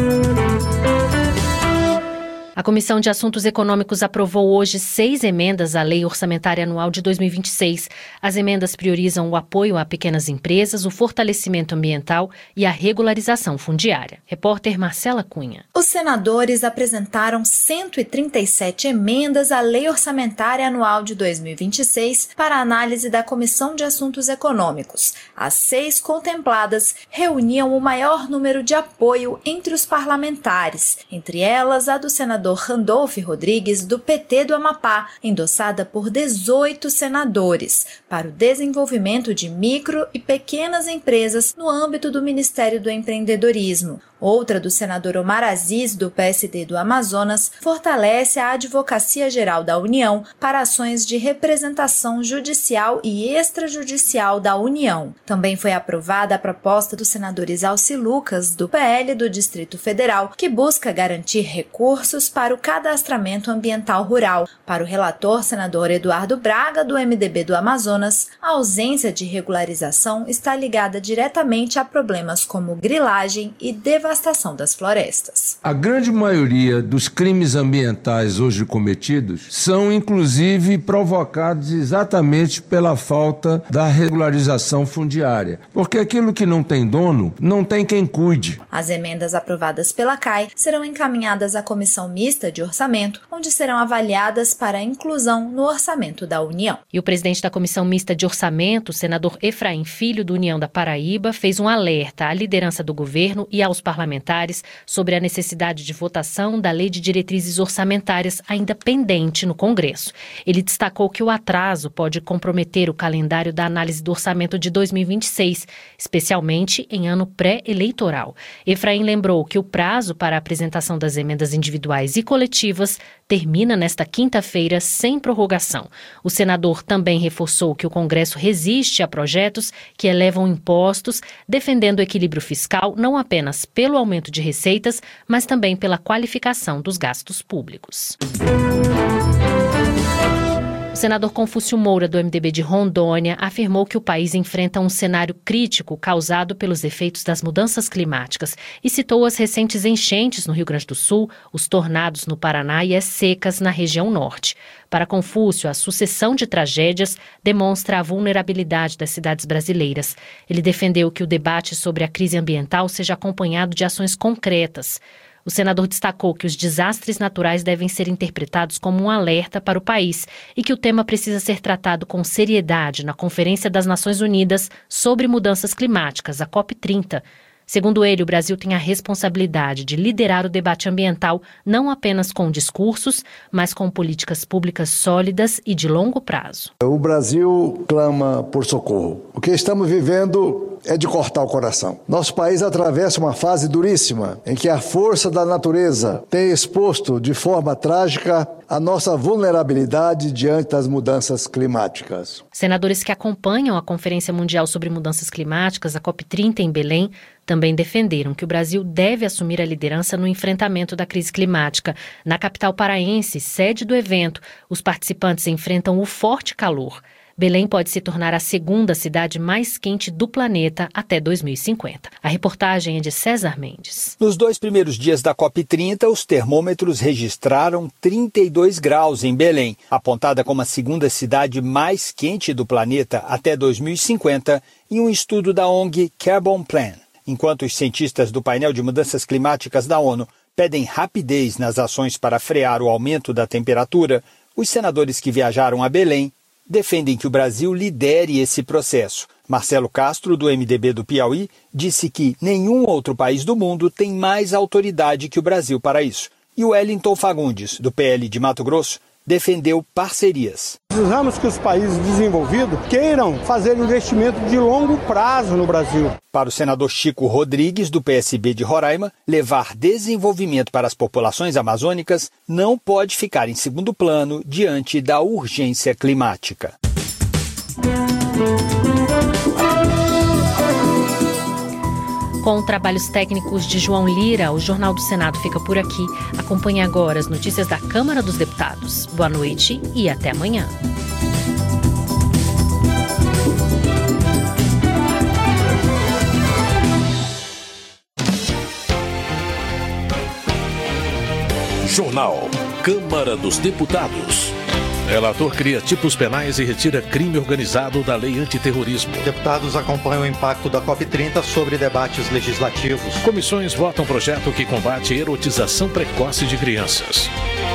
A Comissão de Assuntos Econômicos aprovou hoje seis emendas à Lei Orçamentária Anual de dois mil e vinte e seis. As emendas priorizam o apoio a pequenas empresas, o fortalecimento ambiental e a regularização fundiária. Repórter Marcela Cunha. Os senadores apresentaram cento e trinta e sete emendas à Lei Orçamentária Anual de dois mil e vinte e seis para análise da Comissão de Assuntos Econômicos. As seis contempladas reuniam o maior número de apoio entre os parlamentares, entre elas a do senador Randolfo Rodrigues, do P T do Amapá, endossada por dezoito senadores, para o desenvolvimento de micro e pequenas empresas no âmbito do Ministério do Empreendedorismo. Outra, do senador Omar Aziz, do P S D do Amazonas, fortalece a Advocacia Geral da União para ações de representação judicial e extrajudicial da União. Também foi aprovada a proposta do senador Isalci Lucas, do P L do Distrito Federal, que busca garantir recursos para o cadastramento ambiental rural. Para o relator, senador Eduardo Braga, do M D B do Amazonas, a ausência de regularização está ligada diretamente a problemas como grilagem e devastação das florestas. A grande maioria dos crimes ambientais hoje cometidos são, inclusive, provocados exatamente pela falta da regularização fundiária, porque aquilo que não tem dono, não tem quem cuide. As emendas aprovadas pela C A I serão encaminhadas à Comissão Mista de Orçamento, onde serão avaliadas para a inclusão no orçamento da União. E o presidente da Comissão Mista de Orçamento, o senador Efraim Filho, do União da Paraíba, fez um alerta à liderança do governo e aos parlamentares sobre a necessidade de votação da Lei de Diretrizes Orçamentárias ainda pendente no Congresso. Ele destacou que o atraso pode comprometer o calendário da análise do orçamento de dois mil e vinte e seis, especialmente em ano pré-eleitoral. Efraim lembrou que o prazo para a apresentação das emendas individuais e coletivas termina nesta quinta-feira sem prorrogação. O senador também reforçou que o Congresso resiste a projetos que elevam impostos, defendendo o equilíbrio fiscal não apenas pelo aumento de receitas, mas também pela qualificação dos gastos públicos. O senador Confúcio Moura, do M D B de Rondônia, afirmou que o país enfrenta um cenário crítico causado pelos efeitos das mudanças climáticas e citou as recentes enchentes no Rio Grande do Sul, os tornados no Paraná e as secas na região norte. Para Confúcio, a sucessão de tragédias demonstra a vulnerabilidade das cidades brasileiras. Ele defendeu que o debate sobre a crise ambiental seja acompanhado de ações concretas. O senador destacou que os desastres naturais devem ser interpretados como um alerta para o país e que o tema precisa ser tratado com seriedade na Conferência das Nações Unidas sobre Mudanças Climáticas, a COP trinta. Segundo ele, o Brasil tem a responsabilidade de liderar o debate ambiental não apenas com discursos, mas com políticas públicas sólidas e de longo prazo. O Brasil clama por socorro. O que estamos vivendo é de cortar o coração. Nosso país atravessa uma fase duríssima em que a força da natureza tem exposto de forma trágica a nossa vulnerabilidade diante das mudanças climáticas. Senadores que acompanham a Conferência Mundial sobre Mudanças Climáticas, a COP trinta em Belém, também defenderam que o Brasil deve assumir a liderança no enfrentamento da crise climática. Na capital paraense, sede do evento, os participantes enfrentam o forte calor. Belém pode se tornar a segunda cidade mais quente do planeta até dois mil e cinquenta. A reportagem é de César Mendes. Nos dois primeiros dias da COP trinta, os termômetros registraram trinta e dois graus em Belém, apontada como a segunda cidade mais quente do planeta até dois mil e cinquenta, em um estudo da O N G Carbon Plan. Enquanto os cientistas do painel de mudanças climáticas da ONU pedem rapidez nas ações para frear o aumento da temperatura, os senadores que viajaram a Belém defendem que o Brasil lidere esse processo. Marcelo Castro, do M D B do Piauí, disse que nenhum outro país do mundo tem mais autoridade que o Brasil para isso. E o Wellington Fagundes, do P L de Mato Grosso, defendeu parcerias. Precisamos que os países desenvolvidos queiram fazer investimento de longo prazo no Brasil. Para o senador Chico Rodrigues, do P S B de Roraima, levar desenvolvimento para as populações amazônicas não pode ficar em segundo plano diante da urgência climática. Com trabalhos técnicos de João Lira, o Jornal do Senado fica por aqui. Acompanhe agora as notícias da Câmara dos Deputados. Boa noite e até amanhã. Jornal Câmara dos Deputados. Relator cria tipos penais e retira crime organizado da lei antiterrorismo. Deputados acompanham o impacto da COP trinta sobre debates legislativos. Comissões votam projeto que combate a erotização precoce de crianças.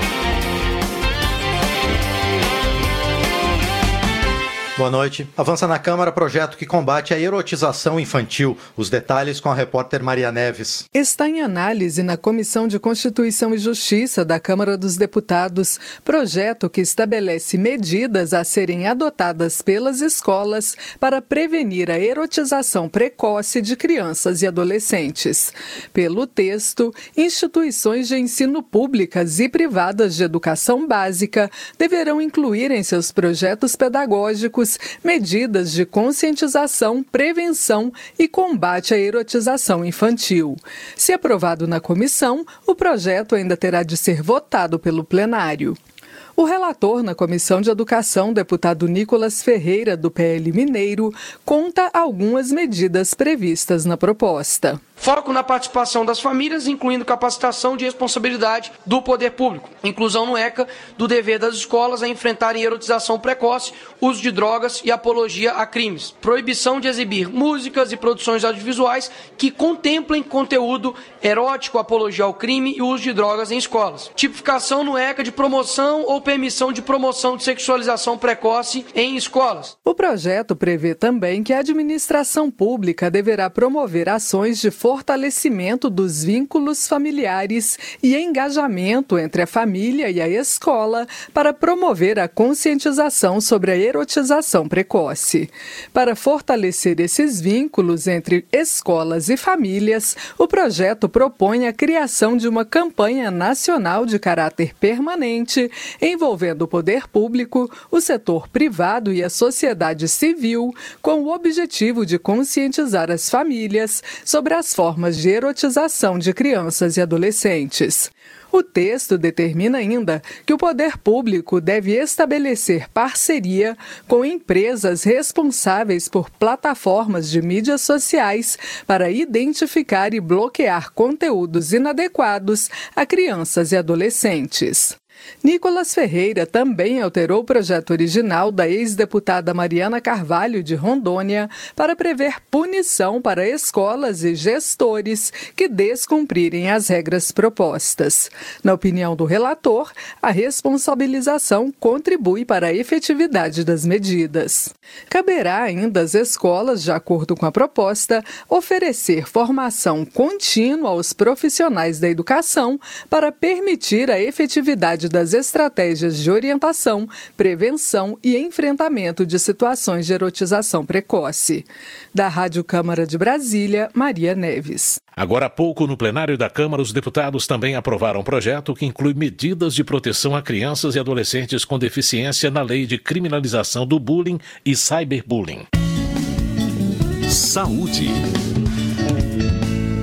Boa noite. Avança na Câmara projeto que combate a erotização infantil. Os detalhes com a repórter Maria Neves. Está em análise na Comissão de Constituição e Justiça da Câmara dos Deputados, projeto que estabelece medidas a serem adotadas pelas escolas para prevenir a erotização precoce de crianças e adolescentes. Pelo texto, instituições de ensino públicas e privadas de educação básica deverão incluir em seus projetos pedagógicos medidas de conscientização, prevenção e combate à erotização infantil. Se aprovado na comissão, o projeto ainda terá de ser votado pelo plenário. O relator na Comissão de Educação, deputado Nicolas Ferreira, do P L Mineiro, conta algumas medidas previstas na proposta. Foco na participação das famílias, incluindo capacitação de responsabilidade do poder público. Inclusão no ECA do dever das escolas a enfrentarem erotização precoce, uso de drogas e apologia a crimes. Proibição de exibir músicas e produções audiovisuais que contemplem conteúdo erótico, apologia ao crime e uso de drogas em escolas. Tipificação no ECA de promoção ou permissão de promoção de sexualização precoce em escolas. O projeto prevê também que a administração pública deverá promover ações de fortalecimento dos vínculos familiares e engajamento entre a família e a escola para promover a conscientização sobre a erotização precoce. Para fortalecer esses vínculos entre escolas e famílias, o projeto propõe a criação de uma campanha nacional de caráter permanente envolvendo o poder público, o setor privado e a sociedade civil, com o objetivo de conscientizar as famílias sobre as formas de erotização de crianças e adolescentes. O texto determina ainda que o poder público deve estabelecer parceria com empresas responsáveis por plataformas de mídias sociais para identificar e bloquear conteúdos inadequados a crianças e adolescentes. Nicolas Ferreira também alterou o projeto original da ex-deputada Mariana Carvalho, de Rondônia, para prever punição para escolas e gestores que descumprirem as regras propostas. Na opinião do relator, a responsabilização contribui para a efetividade das medidas. Caberá ainda às escolas, de acordo com a proposta, oferecer formação contínua aos profissionais da educação para permitir a efetividade das estratégias de orientação, prevenção e enfrentamento de situações de erotização precoce. Da Rádio Câmara de Brasília, Maria Neves. Agora há pouco, no plenário da Câmara, os deputados também aprovaram um projeto que inclui medidas de proteção a crianças e adolescentes com deficiência na lei de criminalização do bullying e cyberbullying. Saúde.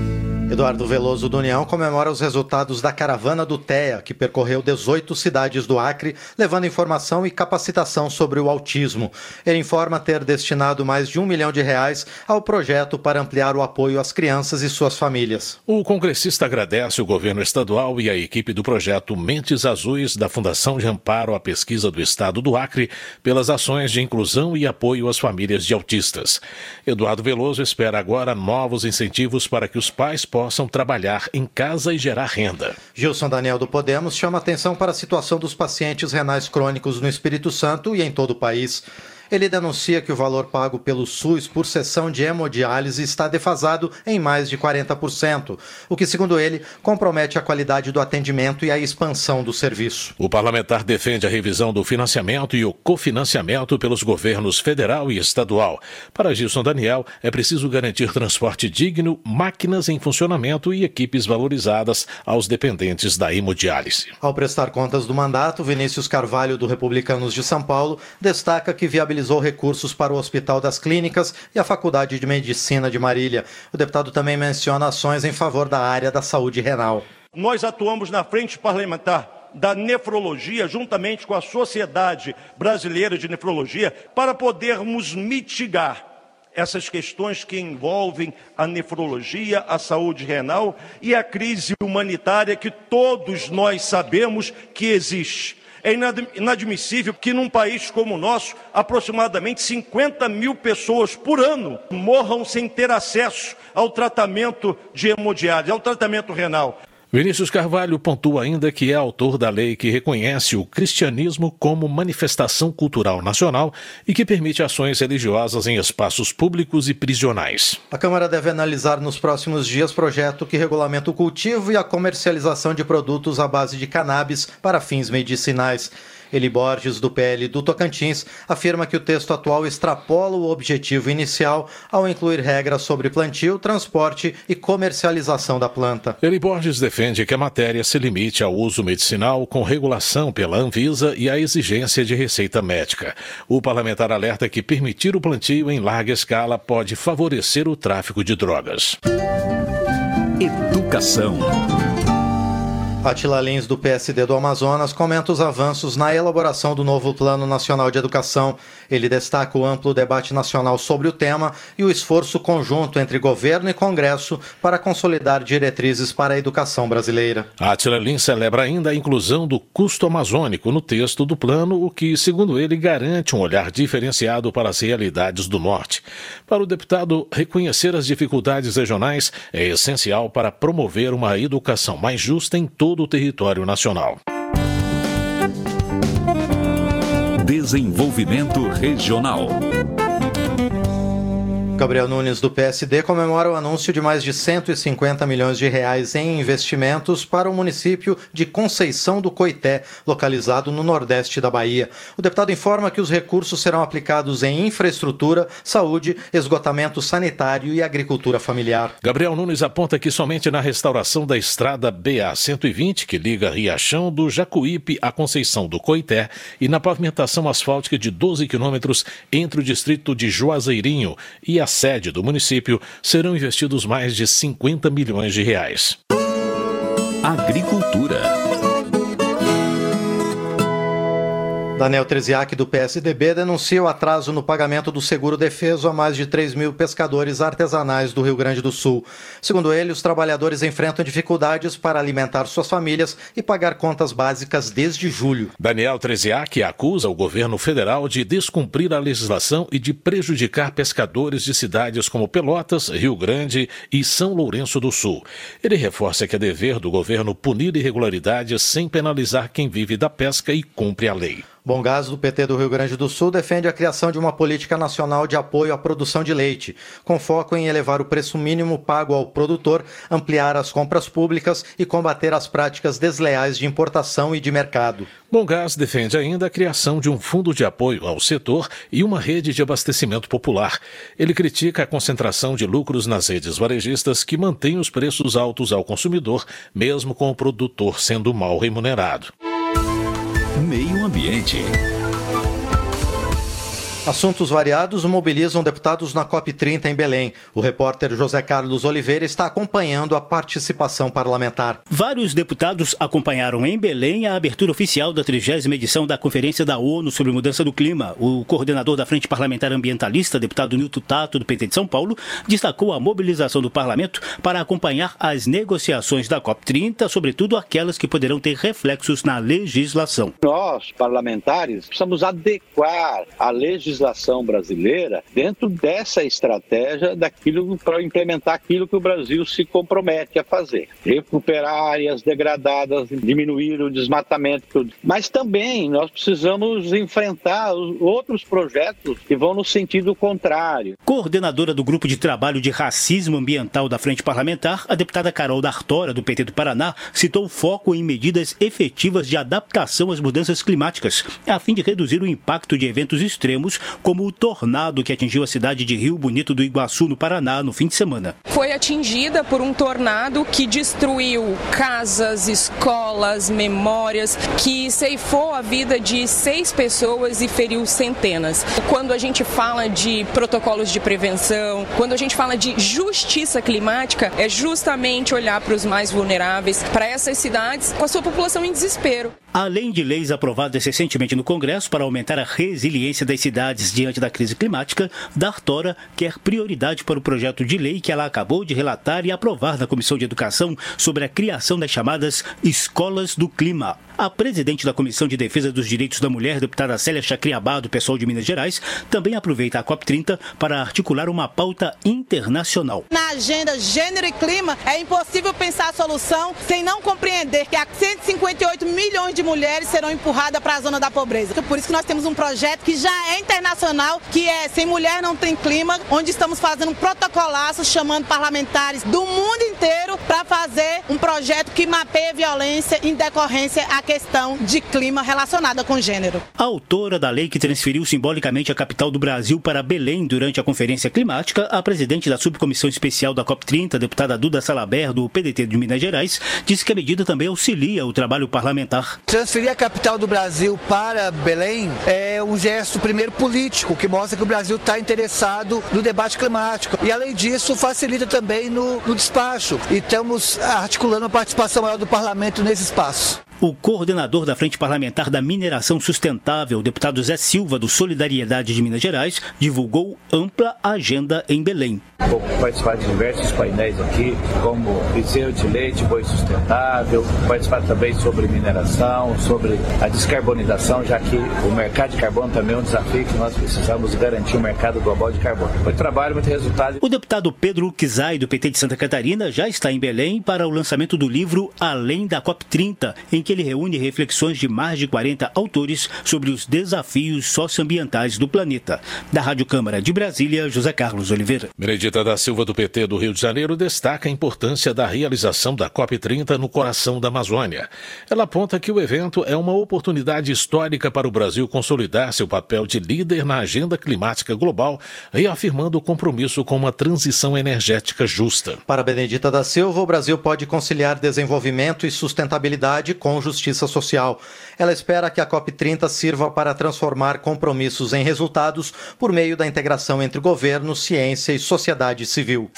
Eduardo Veloso do União comemora os resultados da caravana do T E A, que percorreu dezoito cidades do Acre, levando informação e capacitação sobre o autismo. Ele informa ter destinado mais de um milhão de reais ao projeto para ampliar o apoio às crianças e suas famílias. O congressista agradece o governo estadual e a equipe do projeto Mentes Azuis da Fundação de Amparo à Pesquisa do Estado do Acre pelas ações de inclusão e apoio às famílias de autistas. Eduardo Veloso espera agora novos incentivos para que os pais possam possam trabalhar em casa e gerar renda. Gilson Daniel do Podemos chama atenção para a situação dos pacientes renais crônicos no Espírito Santo e em todo o país. Ele denuncia que o valor pago pelo SUS por sessão de hemodiálise está defasado em mais de quarenta por cento, o que, segundo ele, compromete a qualidade do atendimento e a expansão do serviço. O parlamentar defende a revisão do financiamento e o cofinanciamento pelos governos federal e estadual. Para Gilson Daniel, é preciso garantir transporte digno, máquinas em funcionamento e equipes valorizadas aos dependentes da hemodiálise. Ao prestar contas do mandato, Vinícius Carvalho, do Republicanos de São Paulo, destaca que viabilizou recursos para o Hospital das Clínicas e a Faculdade de Medicina de Marília. O deputado também menciona ações em favor da área da saúde renal. Nós atuamos na frente parlamentar da nefrologia, juntamente com a Sociedade Brasileira de Nefrologia, para podermos mitigar essas questões que envolvem a nefrologia, a saúde renal e a crise humanitária que todos nós sabemos que existe. É inadmissível que num país como o nosso, aproximadamente cinquenta mil pessoas por ano morram sem ter acesso ao tratamento de hemodiálise, ao tratamento renal. Vinícius Carvalho pontua ainda que é autor da lei que reconhece o cristianismo como manifestação cultural nacional e que permite ações religiosas em espaços públicos e prisionais. A Câmara deve analisar nos próximos dias projeto que regulamenta o cultivo e a comercialização de produtos à base de cannabis para fins medicinais. Eli Borges, do P L do Tocantins, afirma que o texto atual extrapola o objetivo inicial ao incluir regras sobre plantio, transporte e comercialização da planta. Eli Borges defende que a matéria se limite ao uso medicinal com regulação pela Anvisa e a exigência de receita médica. O parlamentar alerta que permitir o plantio em larga escala pode favorecer o tráfico de drogas. Educação. Atila Lins, do P S D do Amazonas, comenta os avanços na elaboração do novo Plano Nacional de Educação. Ele destaca o amplo debate nacional sobre o tema e o esforço conjunto entre governo e Congresso para consolidar diretrizes para a educação brasileira. Atila Lins celebra ainda a inclusão do custo amazônico no texto do plano, o que, segundo ele, garante um olhar diferenciado para as realidades do Norte. Para o deputado, reconhecer as dificuldades regionais é essencial para promover uma educação mais justa em todo todo o território nacional. Desenvolvimento regional. Gabriel Nunes, do P S D, comemora o anúncio de mais de cento e cinquenta milhões de reais em investimentos para o município de Conceição do Coité, localizado no nordeste da Bahia. O deputado informa que os recursos serão aplicados em infraestrutura, saúde, esgotamento sanitário e agricultura familiar. Gabriel Nunes aponta que somente na restauração da estrada B A cento e vinte, que liga Riachão do Jacuípe a Conceição do Coité, e na pavimentação asfáltica de doze quilômetros entre o distrito de Juazeirinho e a sede do município, serão investidos mais de cinquenta milhões de reais. Agricultura. Daniel Treziak, do P S D B, denuncia o atraso no pagamento do seguro defeso a mais de três mil pescadores artesanais do Rio Grande do Sul. Segundo ele, os trabalhadores enfrentam dificuldades para alimentar suas famílias e pagar contas básicas desde julho. Daniel Treziak acusa o governo federal de descumprir a legislação e de prejudicar pescadores de cidades como Pelotas, Rio Grande e São Lourenço do Sul. Ele reforça que é dever do governo punir irregularidades sem penalizar quem vive da pesca e cumpre a lei. Bom Gás, do P T do Rio Grande do Sul, defende a criação de uma política nacional de apoio à produção de leite, com foco em elevar o preço mínimo pago ao produtor, ampliar as compras públicas e combater as práticas desleais de importação e de mercado. Bom Gás defende ainda a criação de um fundo de apoio ao setor e uma rede de abastecimento popular. Ele critica a concentração de lucros nas redes varejistas que mantêm os preços altos ao consumidor, mesmo com o produtor sendo mal remunerado. Meio Ambiente. Assuntos variados mobilizam deputados na COP trinta em Belém. O repórter José Carlos Oliveira está acompanhando a participação parlamentar. Vários deputados acompanharam em Belém a abertura oficial da trigésima edição da Conferência da ONU sobre Mudança do Clima. O coordenador da Frente Parlamentar Ambientalista, deputado Nilton Tato, do P T de São Paulo, destacou a mobilização do parlamento para acompanhar as negociações da COP trinta, sobretudo aquelas que poderão ter reflexos na legislação. Nós, parlamentares, precisamos adequar a legislação brasileira dentro dessa estratégia daquilo para implementar aquilo que o Brasil se compromete a fazer. Recuperar áreas degradadas, diminuir o desmatamento, mas também nós precisamos enfrentar outros projetos que vão no sentido contrário. Coordenadora do Grupo de Trabalho de Racismo Ambiental da Frente Parlamentar, a deputada Carol D'Artora, do P T do Paraná, citou o foco em medidas efetivas de adaptação às mudanças climáticas, a fim de reduzir o impacto de eventos extremos, como o tornado que atingiu a cidade de Rio Bonito do Iguaçu, no Paraná, no fim de semana. Foi atingida por um tornado que destruiu casas, escolas, memórias, que ceifou a vida de seis pessoas e feriu centenas. Quando a gente fala de protocolos de prevenção, quando a gente fala de justiça climática, é justamente olhar para os mais vulneráveis, para essas cidades com a sua população em desespero. Além de leis aprovadas recentemente no Congresso para aumentar a resiliência das cidades diante da crise climática, D'Artora quer prioridade para o projeto de lei que ela acabou de relatar e aprovar na Comissão de Educação sobre a criação das chamadas Escolas do Clima. A presidente da Comissão de Defesa dos Direitos da Mulher, deputada Célia Chacriabá, do PSOL de Minas Gerais, também aproveita a COP trinta para articular uma pauta internacional. Na agenda Gênero e Clima, é impossível pensar a solução sem não compreender que há cento e cinquenta e oito milhões de mulheres serão empurradas para a zona da pobreza. Por isso que nós temos um projeto que já é internacional, que é Sem Mulher Não Tem Clima, onde estamos fazendo um protocolaço, chamando parlamentares do mundo inteiro para fazer um projeto que mapeia a violência em decorrência à questão de clima relacionada com gênero. A autora da lei que transferiu simbolicamente a capital do Brasil para Belém durante a Conferência Climática, a presidente da Subcomissão Especial da COP trinta, deputada Duda Salaber, do P D T de Minas Gerais, disse que a medida também auxilia o trabalho parlamentar. Transferir a capital do Brasil para Belém é um gesto, primeiro, político, que mostra que o Brasil está interessado no debate climático. E, além disso, facilita também no, no despacho. E estamos articulando a participação maior do parlamento nesse espaço. O coordenador da Frente Parlamentar da Mineração Sustentável, deputado Zé Silva, do Solidariedade de Minas Gerais, divulgou ampla agenda em Belém. Vou participar de diversos painéis aqui, como bezerro de leite, boi sustentável, participar também sobre mineração, sobre a descarbonização, já que o mercado de carbono também é um desafio que nós precisamos garantir o mercado global de carbono. Muito trabalho, muito resultado. O deputado Pedro Kizai, do P T de Santa Catarina, já está em Belém para o lançamento do livro Além da COP trinta, em que ele reúne reflexões de mais de quarenta autores sobre os desafios socioambientais do planeta. Da Rádio Câmara de Brasília, José Carlos Oliveira. Benedita da Silva, do P T do Rio de Janeiro, destaca a importância da realização da COP trinta no coração da Amazônia. Ela aponta que o evento é uma oportunidade histórica para o Brasil consolidar seu papel de líder na agenda climática global, reafirmando o compromisso com uma transição energética justa. Para Benedita da Silva, o Brasil pode conciliar desenvolvimento e sustentabilidade com justiça social. Ela espera que a COP trinta sirva para transformar compromissos em resultados por meio da integração entre governo, ciência e sociedade civil.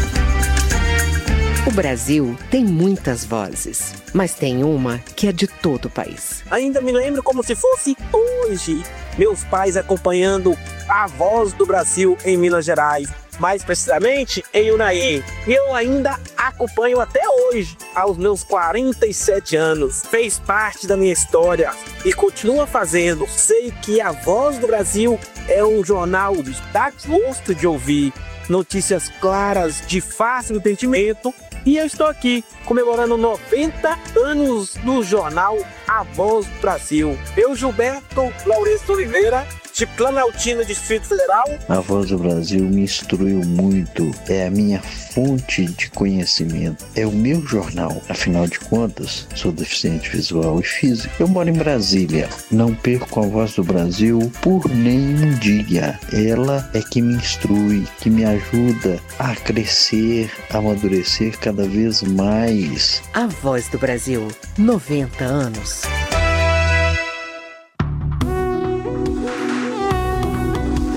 O Brasil tem muitas vozes, mas tem uma que é de todo o país. Ainda me lembro como se fosse hoje, meus pais acompanhando a Voz do Brasil em Minas Gerais, mais precisamente em Unai. E eu ainda acompanho até hoje, aos meus quarenta e sete anos. Fez parte da minha história e continua fazendo. Sei que a Voz do Brasil é um jornal que dá gosto de ouvir, notícias claras, de fácil entendimento. E eu estou aqui comemorando noventa anos do jornal A Voz do Brasil. Eu, Gilberto Laurito Oliveira, de Planaltina, Distrito Federal. A Voz do Brasil me instruiu muito, é a minha fonte de conhecimento, é o meu jornal. Afinal de contas, sou deficiente visual e físico. Eu moro em Brasília, não perco a Voz do Brasil por nenhum dia. Ela é que me instrui, que me ajuda a crescer, a amadurecer cada vez mais. A Voz do Brasil, noventa anos.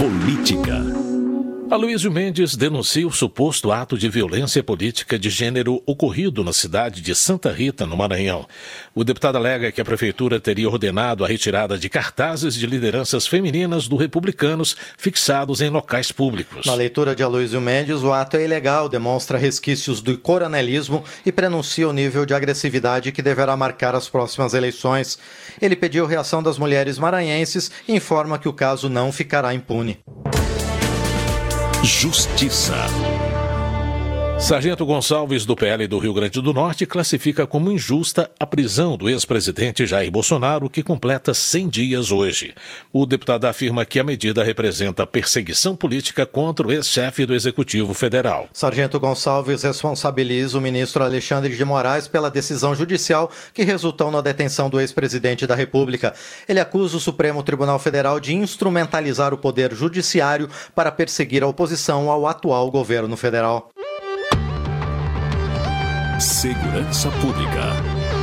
Aloysio Mendes denuncia o suposto ato de violência política de gênero ocorrido na cidade de Santa Rita, no Maranhão. O deputado alega que a prefeitura teria ordenado a retirada de cartazes de lideranças femininas do Republicanos fixados em locais públicos. Na leitura de Aloysio Mendes, o ato é ilegal, demonstra resquícios do coronelismo e prenuncia o nível de agressividade que deverá marcar as próximas eleições. Ele pediu reação das mulheres maranhenses e informa que o caso não ficará impune. Justiça. Sargento Gonçalves, do P L do Rio Grande do Norte, classifica como injusta a prisão do ex-presidente Jair Bolsonaro, que completa cem dias hoje. O deputado afirma que a medida representa perseguição política contra o ex-chefe do Executivo Federal. Sargento Gonçalves responsabiliza o ministro Alexandre de Moraes pela decisão judicial que resultou na detenção do ex-presidente da República. Ele acusa o Supremo Tribunal Federal de instrumentalizar o poder judiciário para perseguir a oposição ao atual governo federal. Segurança Pública.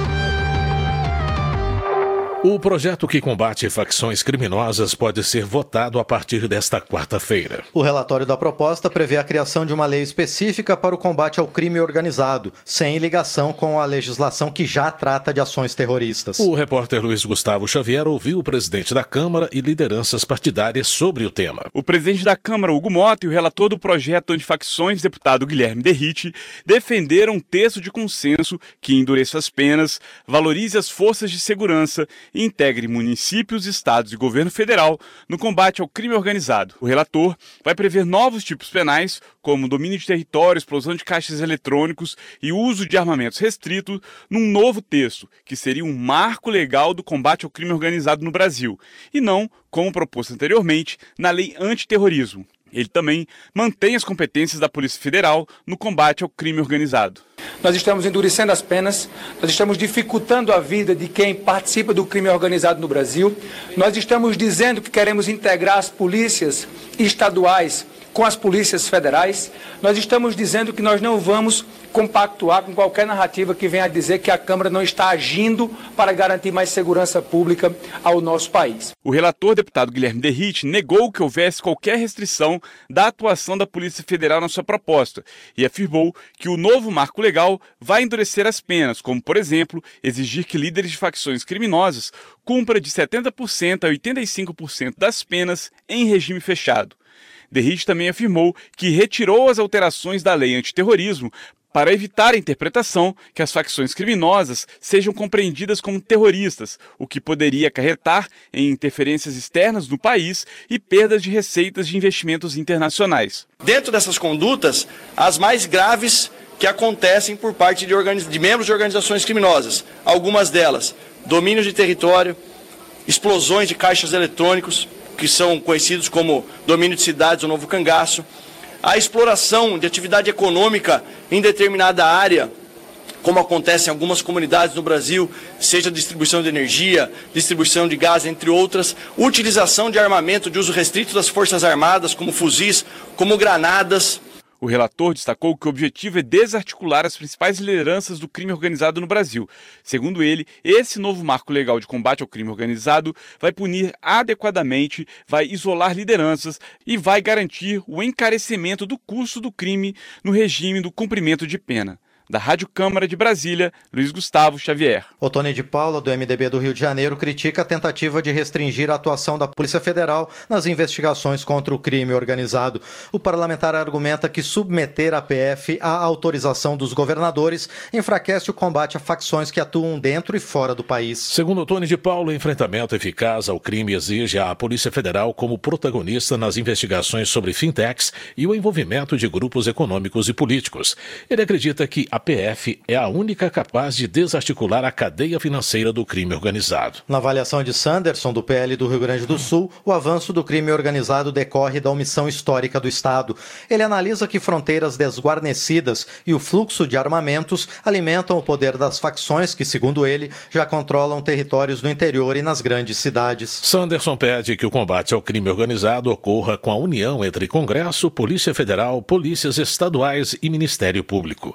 O projeto que combate facções criminosas pode ser votado a partir desta quarta-feira. O relatório da proposta prevê a criação de uma lei específica para o combate ao crime organizado, sem ligação com a legislação que já trata de ações terroristas. O repórter Luiz Gustavo Xavier ouviu o presidente da Câmara e lideranças partidárias sobre o tema. O presidente da Câmara, Hugo Mota, e o relator do projeto antifacções, deputado Guilherme Derrite, defenderam um texto de consenso que endureça as penas, valorize as forças de segurança e integre municípios, estados e governo federal no combate ao crime organizado. O relator vai prever novos tipos penais, como domínio de território, explosão de caixas eletrônicos e uso de armamentos restritos, num novo texto, que seria um marco legal do combate ao crime organizado no Brasil, e não, como proposto anteriormente, na lei antiterrorismo. Ele também mantém as competências da Polícia Federal no combate ao crime organizado. Nós estamos endurecendo as penas, nós estamos dificultando a vida de quem participa do crime organizado no Brasil. Nós estamos dizendo que queremos integrar as polícias estaduais com as polícias federais. Nós estamos dizendo que nós não vamos compactuar com qualquer narrativa que venha a dizer que a Câmara não está agindo para garantir mais segurança pública ao nosso país. O relator, deputado Guilherme Derrite, negou que houvesse qualquer restrição da atuação da Polícia Federal na sua proposta e afirmou que o novo marco legal vai endurecer as penas, como, por exemplo, exigir que líderes de facções criminosas cumpram de setenta por cento a oitenta e cinco por cento das penas em regime fechado. Derrite também afirmou que retirou as alterações da lei antiterrorismo para evitar a interpretação que as facções criminosas sejam compreendidas como terroristas, o que poderia acarretar em interferências externas no país e perdas de receitas de investimentos internacionais. Dentro dessas condutas, as mais graves que acontecem por parte de, organiz... de membros de organizações criminosas, algumas delas, domínio de território, explosões de caixas eletrônicos, que são conhecidos como domínio de cidades ou novo cangaço, a exploração de atividade econômica em determinada área, como acontece em algumas comunidades no Brasil, seja distribuição de energia, distribuição de gás, entre outras, utilização de armamento de uso restrito das Forças Armadas, como fuzis, como granadas. O relator destacou que o objetivo é desarticular as principais lideranças do crime organizado no Brasil. Segundo ele, esse novo marco legal de combate ao crime organizado vai punir adequadamente, vai isolar lideranças e vai garantir o encarecimento do custo do crime no regime do cumprimento de pena. Da Rádio Câmara de Brasília, Luiz Gustavo Xavier. O Tony de Paula, do M D B do Rio de Janeiro, critica a tentativa de restringir a atuação da Polícia Federal nas investigações contra o crime organizado. O parlamentar argumenta que submeter a P F à autorização dos governadores enfraquece o combate a facções que atuam dentro e fora do país. Segundo o Tony de Paula, o enfrentamento eficaz ao crime exige a Polícia Federal como protagonista nas investigações sobre fintechs e o envolvimento de grupos econômicos e políticos. Ele acredita que a P F é a única capaz de desarticular a cadeia financeira do crime organizado. Na avaliação de Sanderson, do P L do Rio Grande do Sul, o avanço do crime organizado decorre da omissão histórica do Estado. Ele analisa que fronteiras desguarnecidas e o fluxo de armamentos alimentam o poder das facções que, segundo ele, já controlam territórios no interior e nas grandes cidades. Sanderson pede que o combate ao crime organizado ocorra com a união entre Congresso, Polícia Federal, polícias estaduais e Ministério Público. Para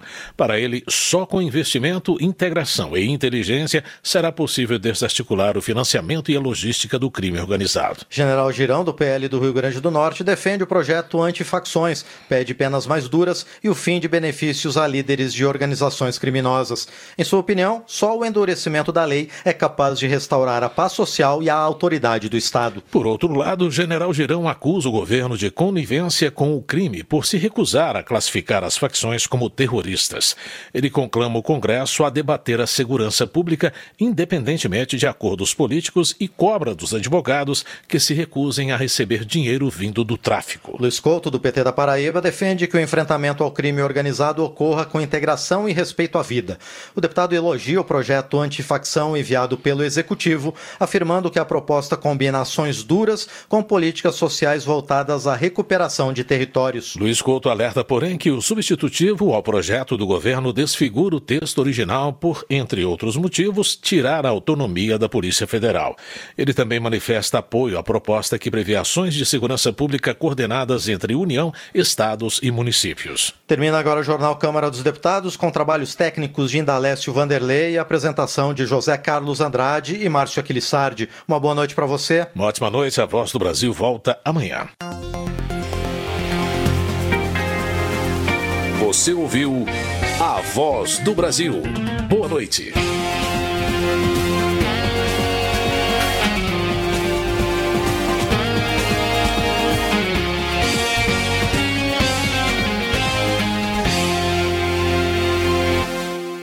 Para ele, só com investimento, integração e inteligência será possível desarticular o financiamento e a logística do crime organizado. General Girão, do P L do Rio Grande do Norte, defende o projeto antifacções, pede penas mais duras e o fim de benefícios a líderes de organizações criminosas. Em sua opinião, só o endurecimento da lei é capaz de restaurar a paz social e a autoridade do Estado. Por outro lado, o general Girão acusa o governo de conivência com o crime por se recusar a classificar as facções como terroristas. Ele conclama o Congresso a debater a segurança pública independentemente de acordos políticos e cobra dos advogados que se recusem a receber dinheiro vindo do tráfico. Luiz Couto, do P T da Paraíba, defende que o enfrentamento ao crime organizado ocorra com integração e respeito à vida. O deputado elogia o projeto antifacção enviado pelo Executivo, afirmando que a proposta combina ações duras com políticas sociais voltadas à recuperação de territórios. Luiz Couto alerta, porém, que o substitutivo ao projeto do governo desfigura o texto original por, entre outros motivos, tirar a autonomia da Polícia Federal. Ele também manifesta apoio à proposta que prevê ações de segurança pública coordenadas entre União, estados e municípios. Termina agora o Jornal Câmara dos Deputados com trabalhos técnicos de Indalécio Vanderlei e a apresentação de José Carlos Andrade e Márcio Aquilissardi. Uma boa noite para você. Uma ótima noite. A Voz do Brasil volta amanhã. Você ouviu A Voz do Brasil. Boa noite.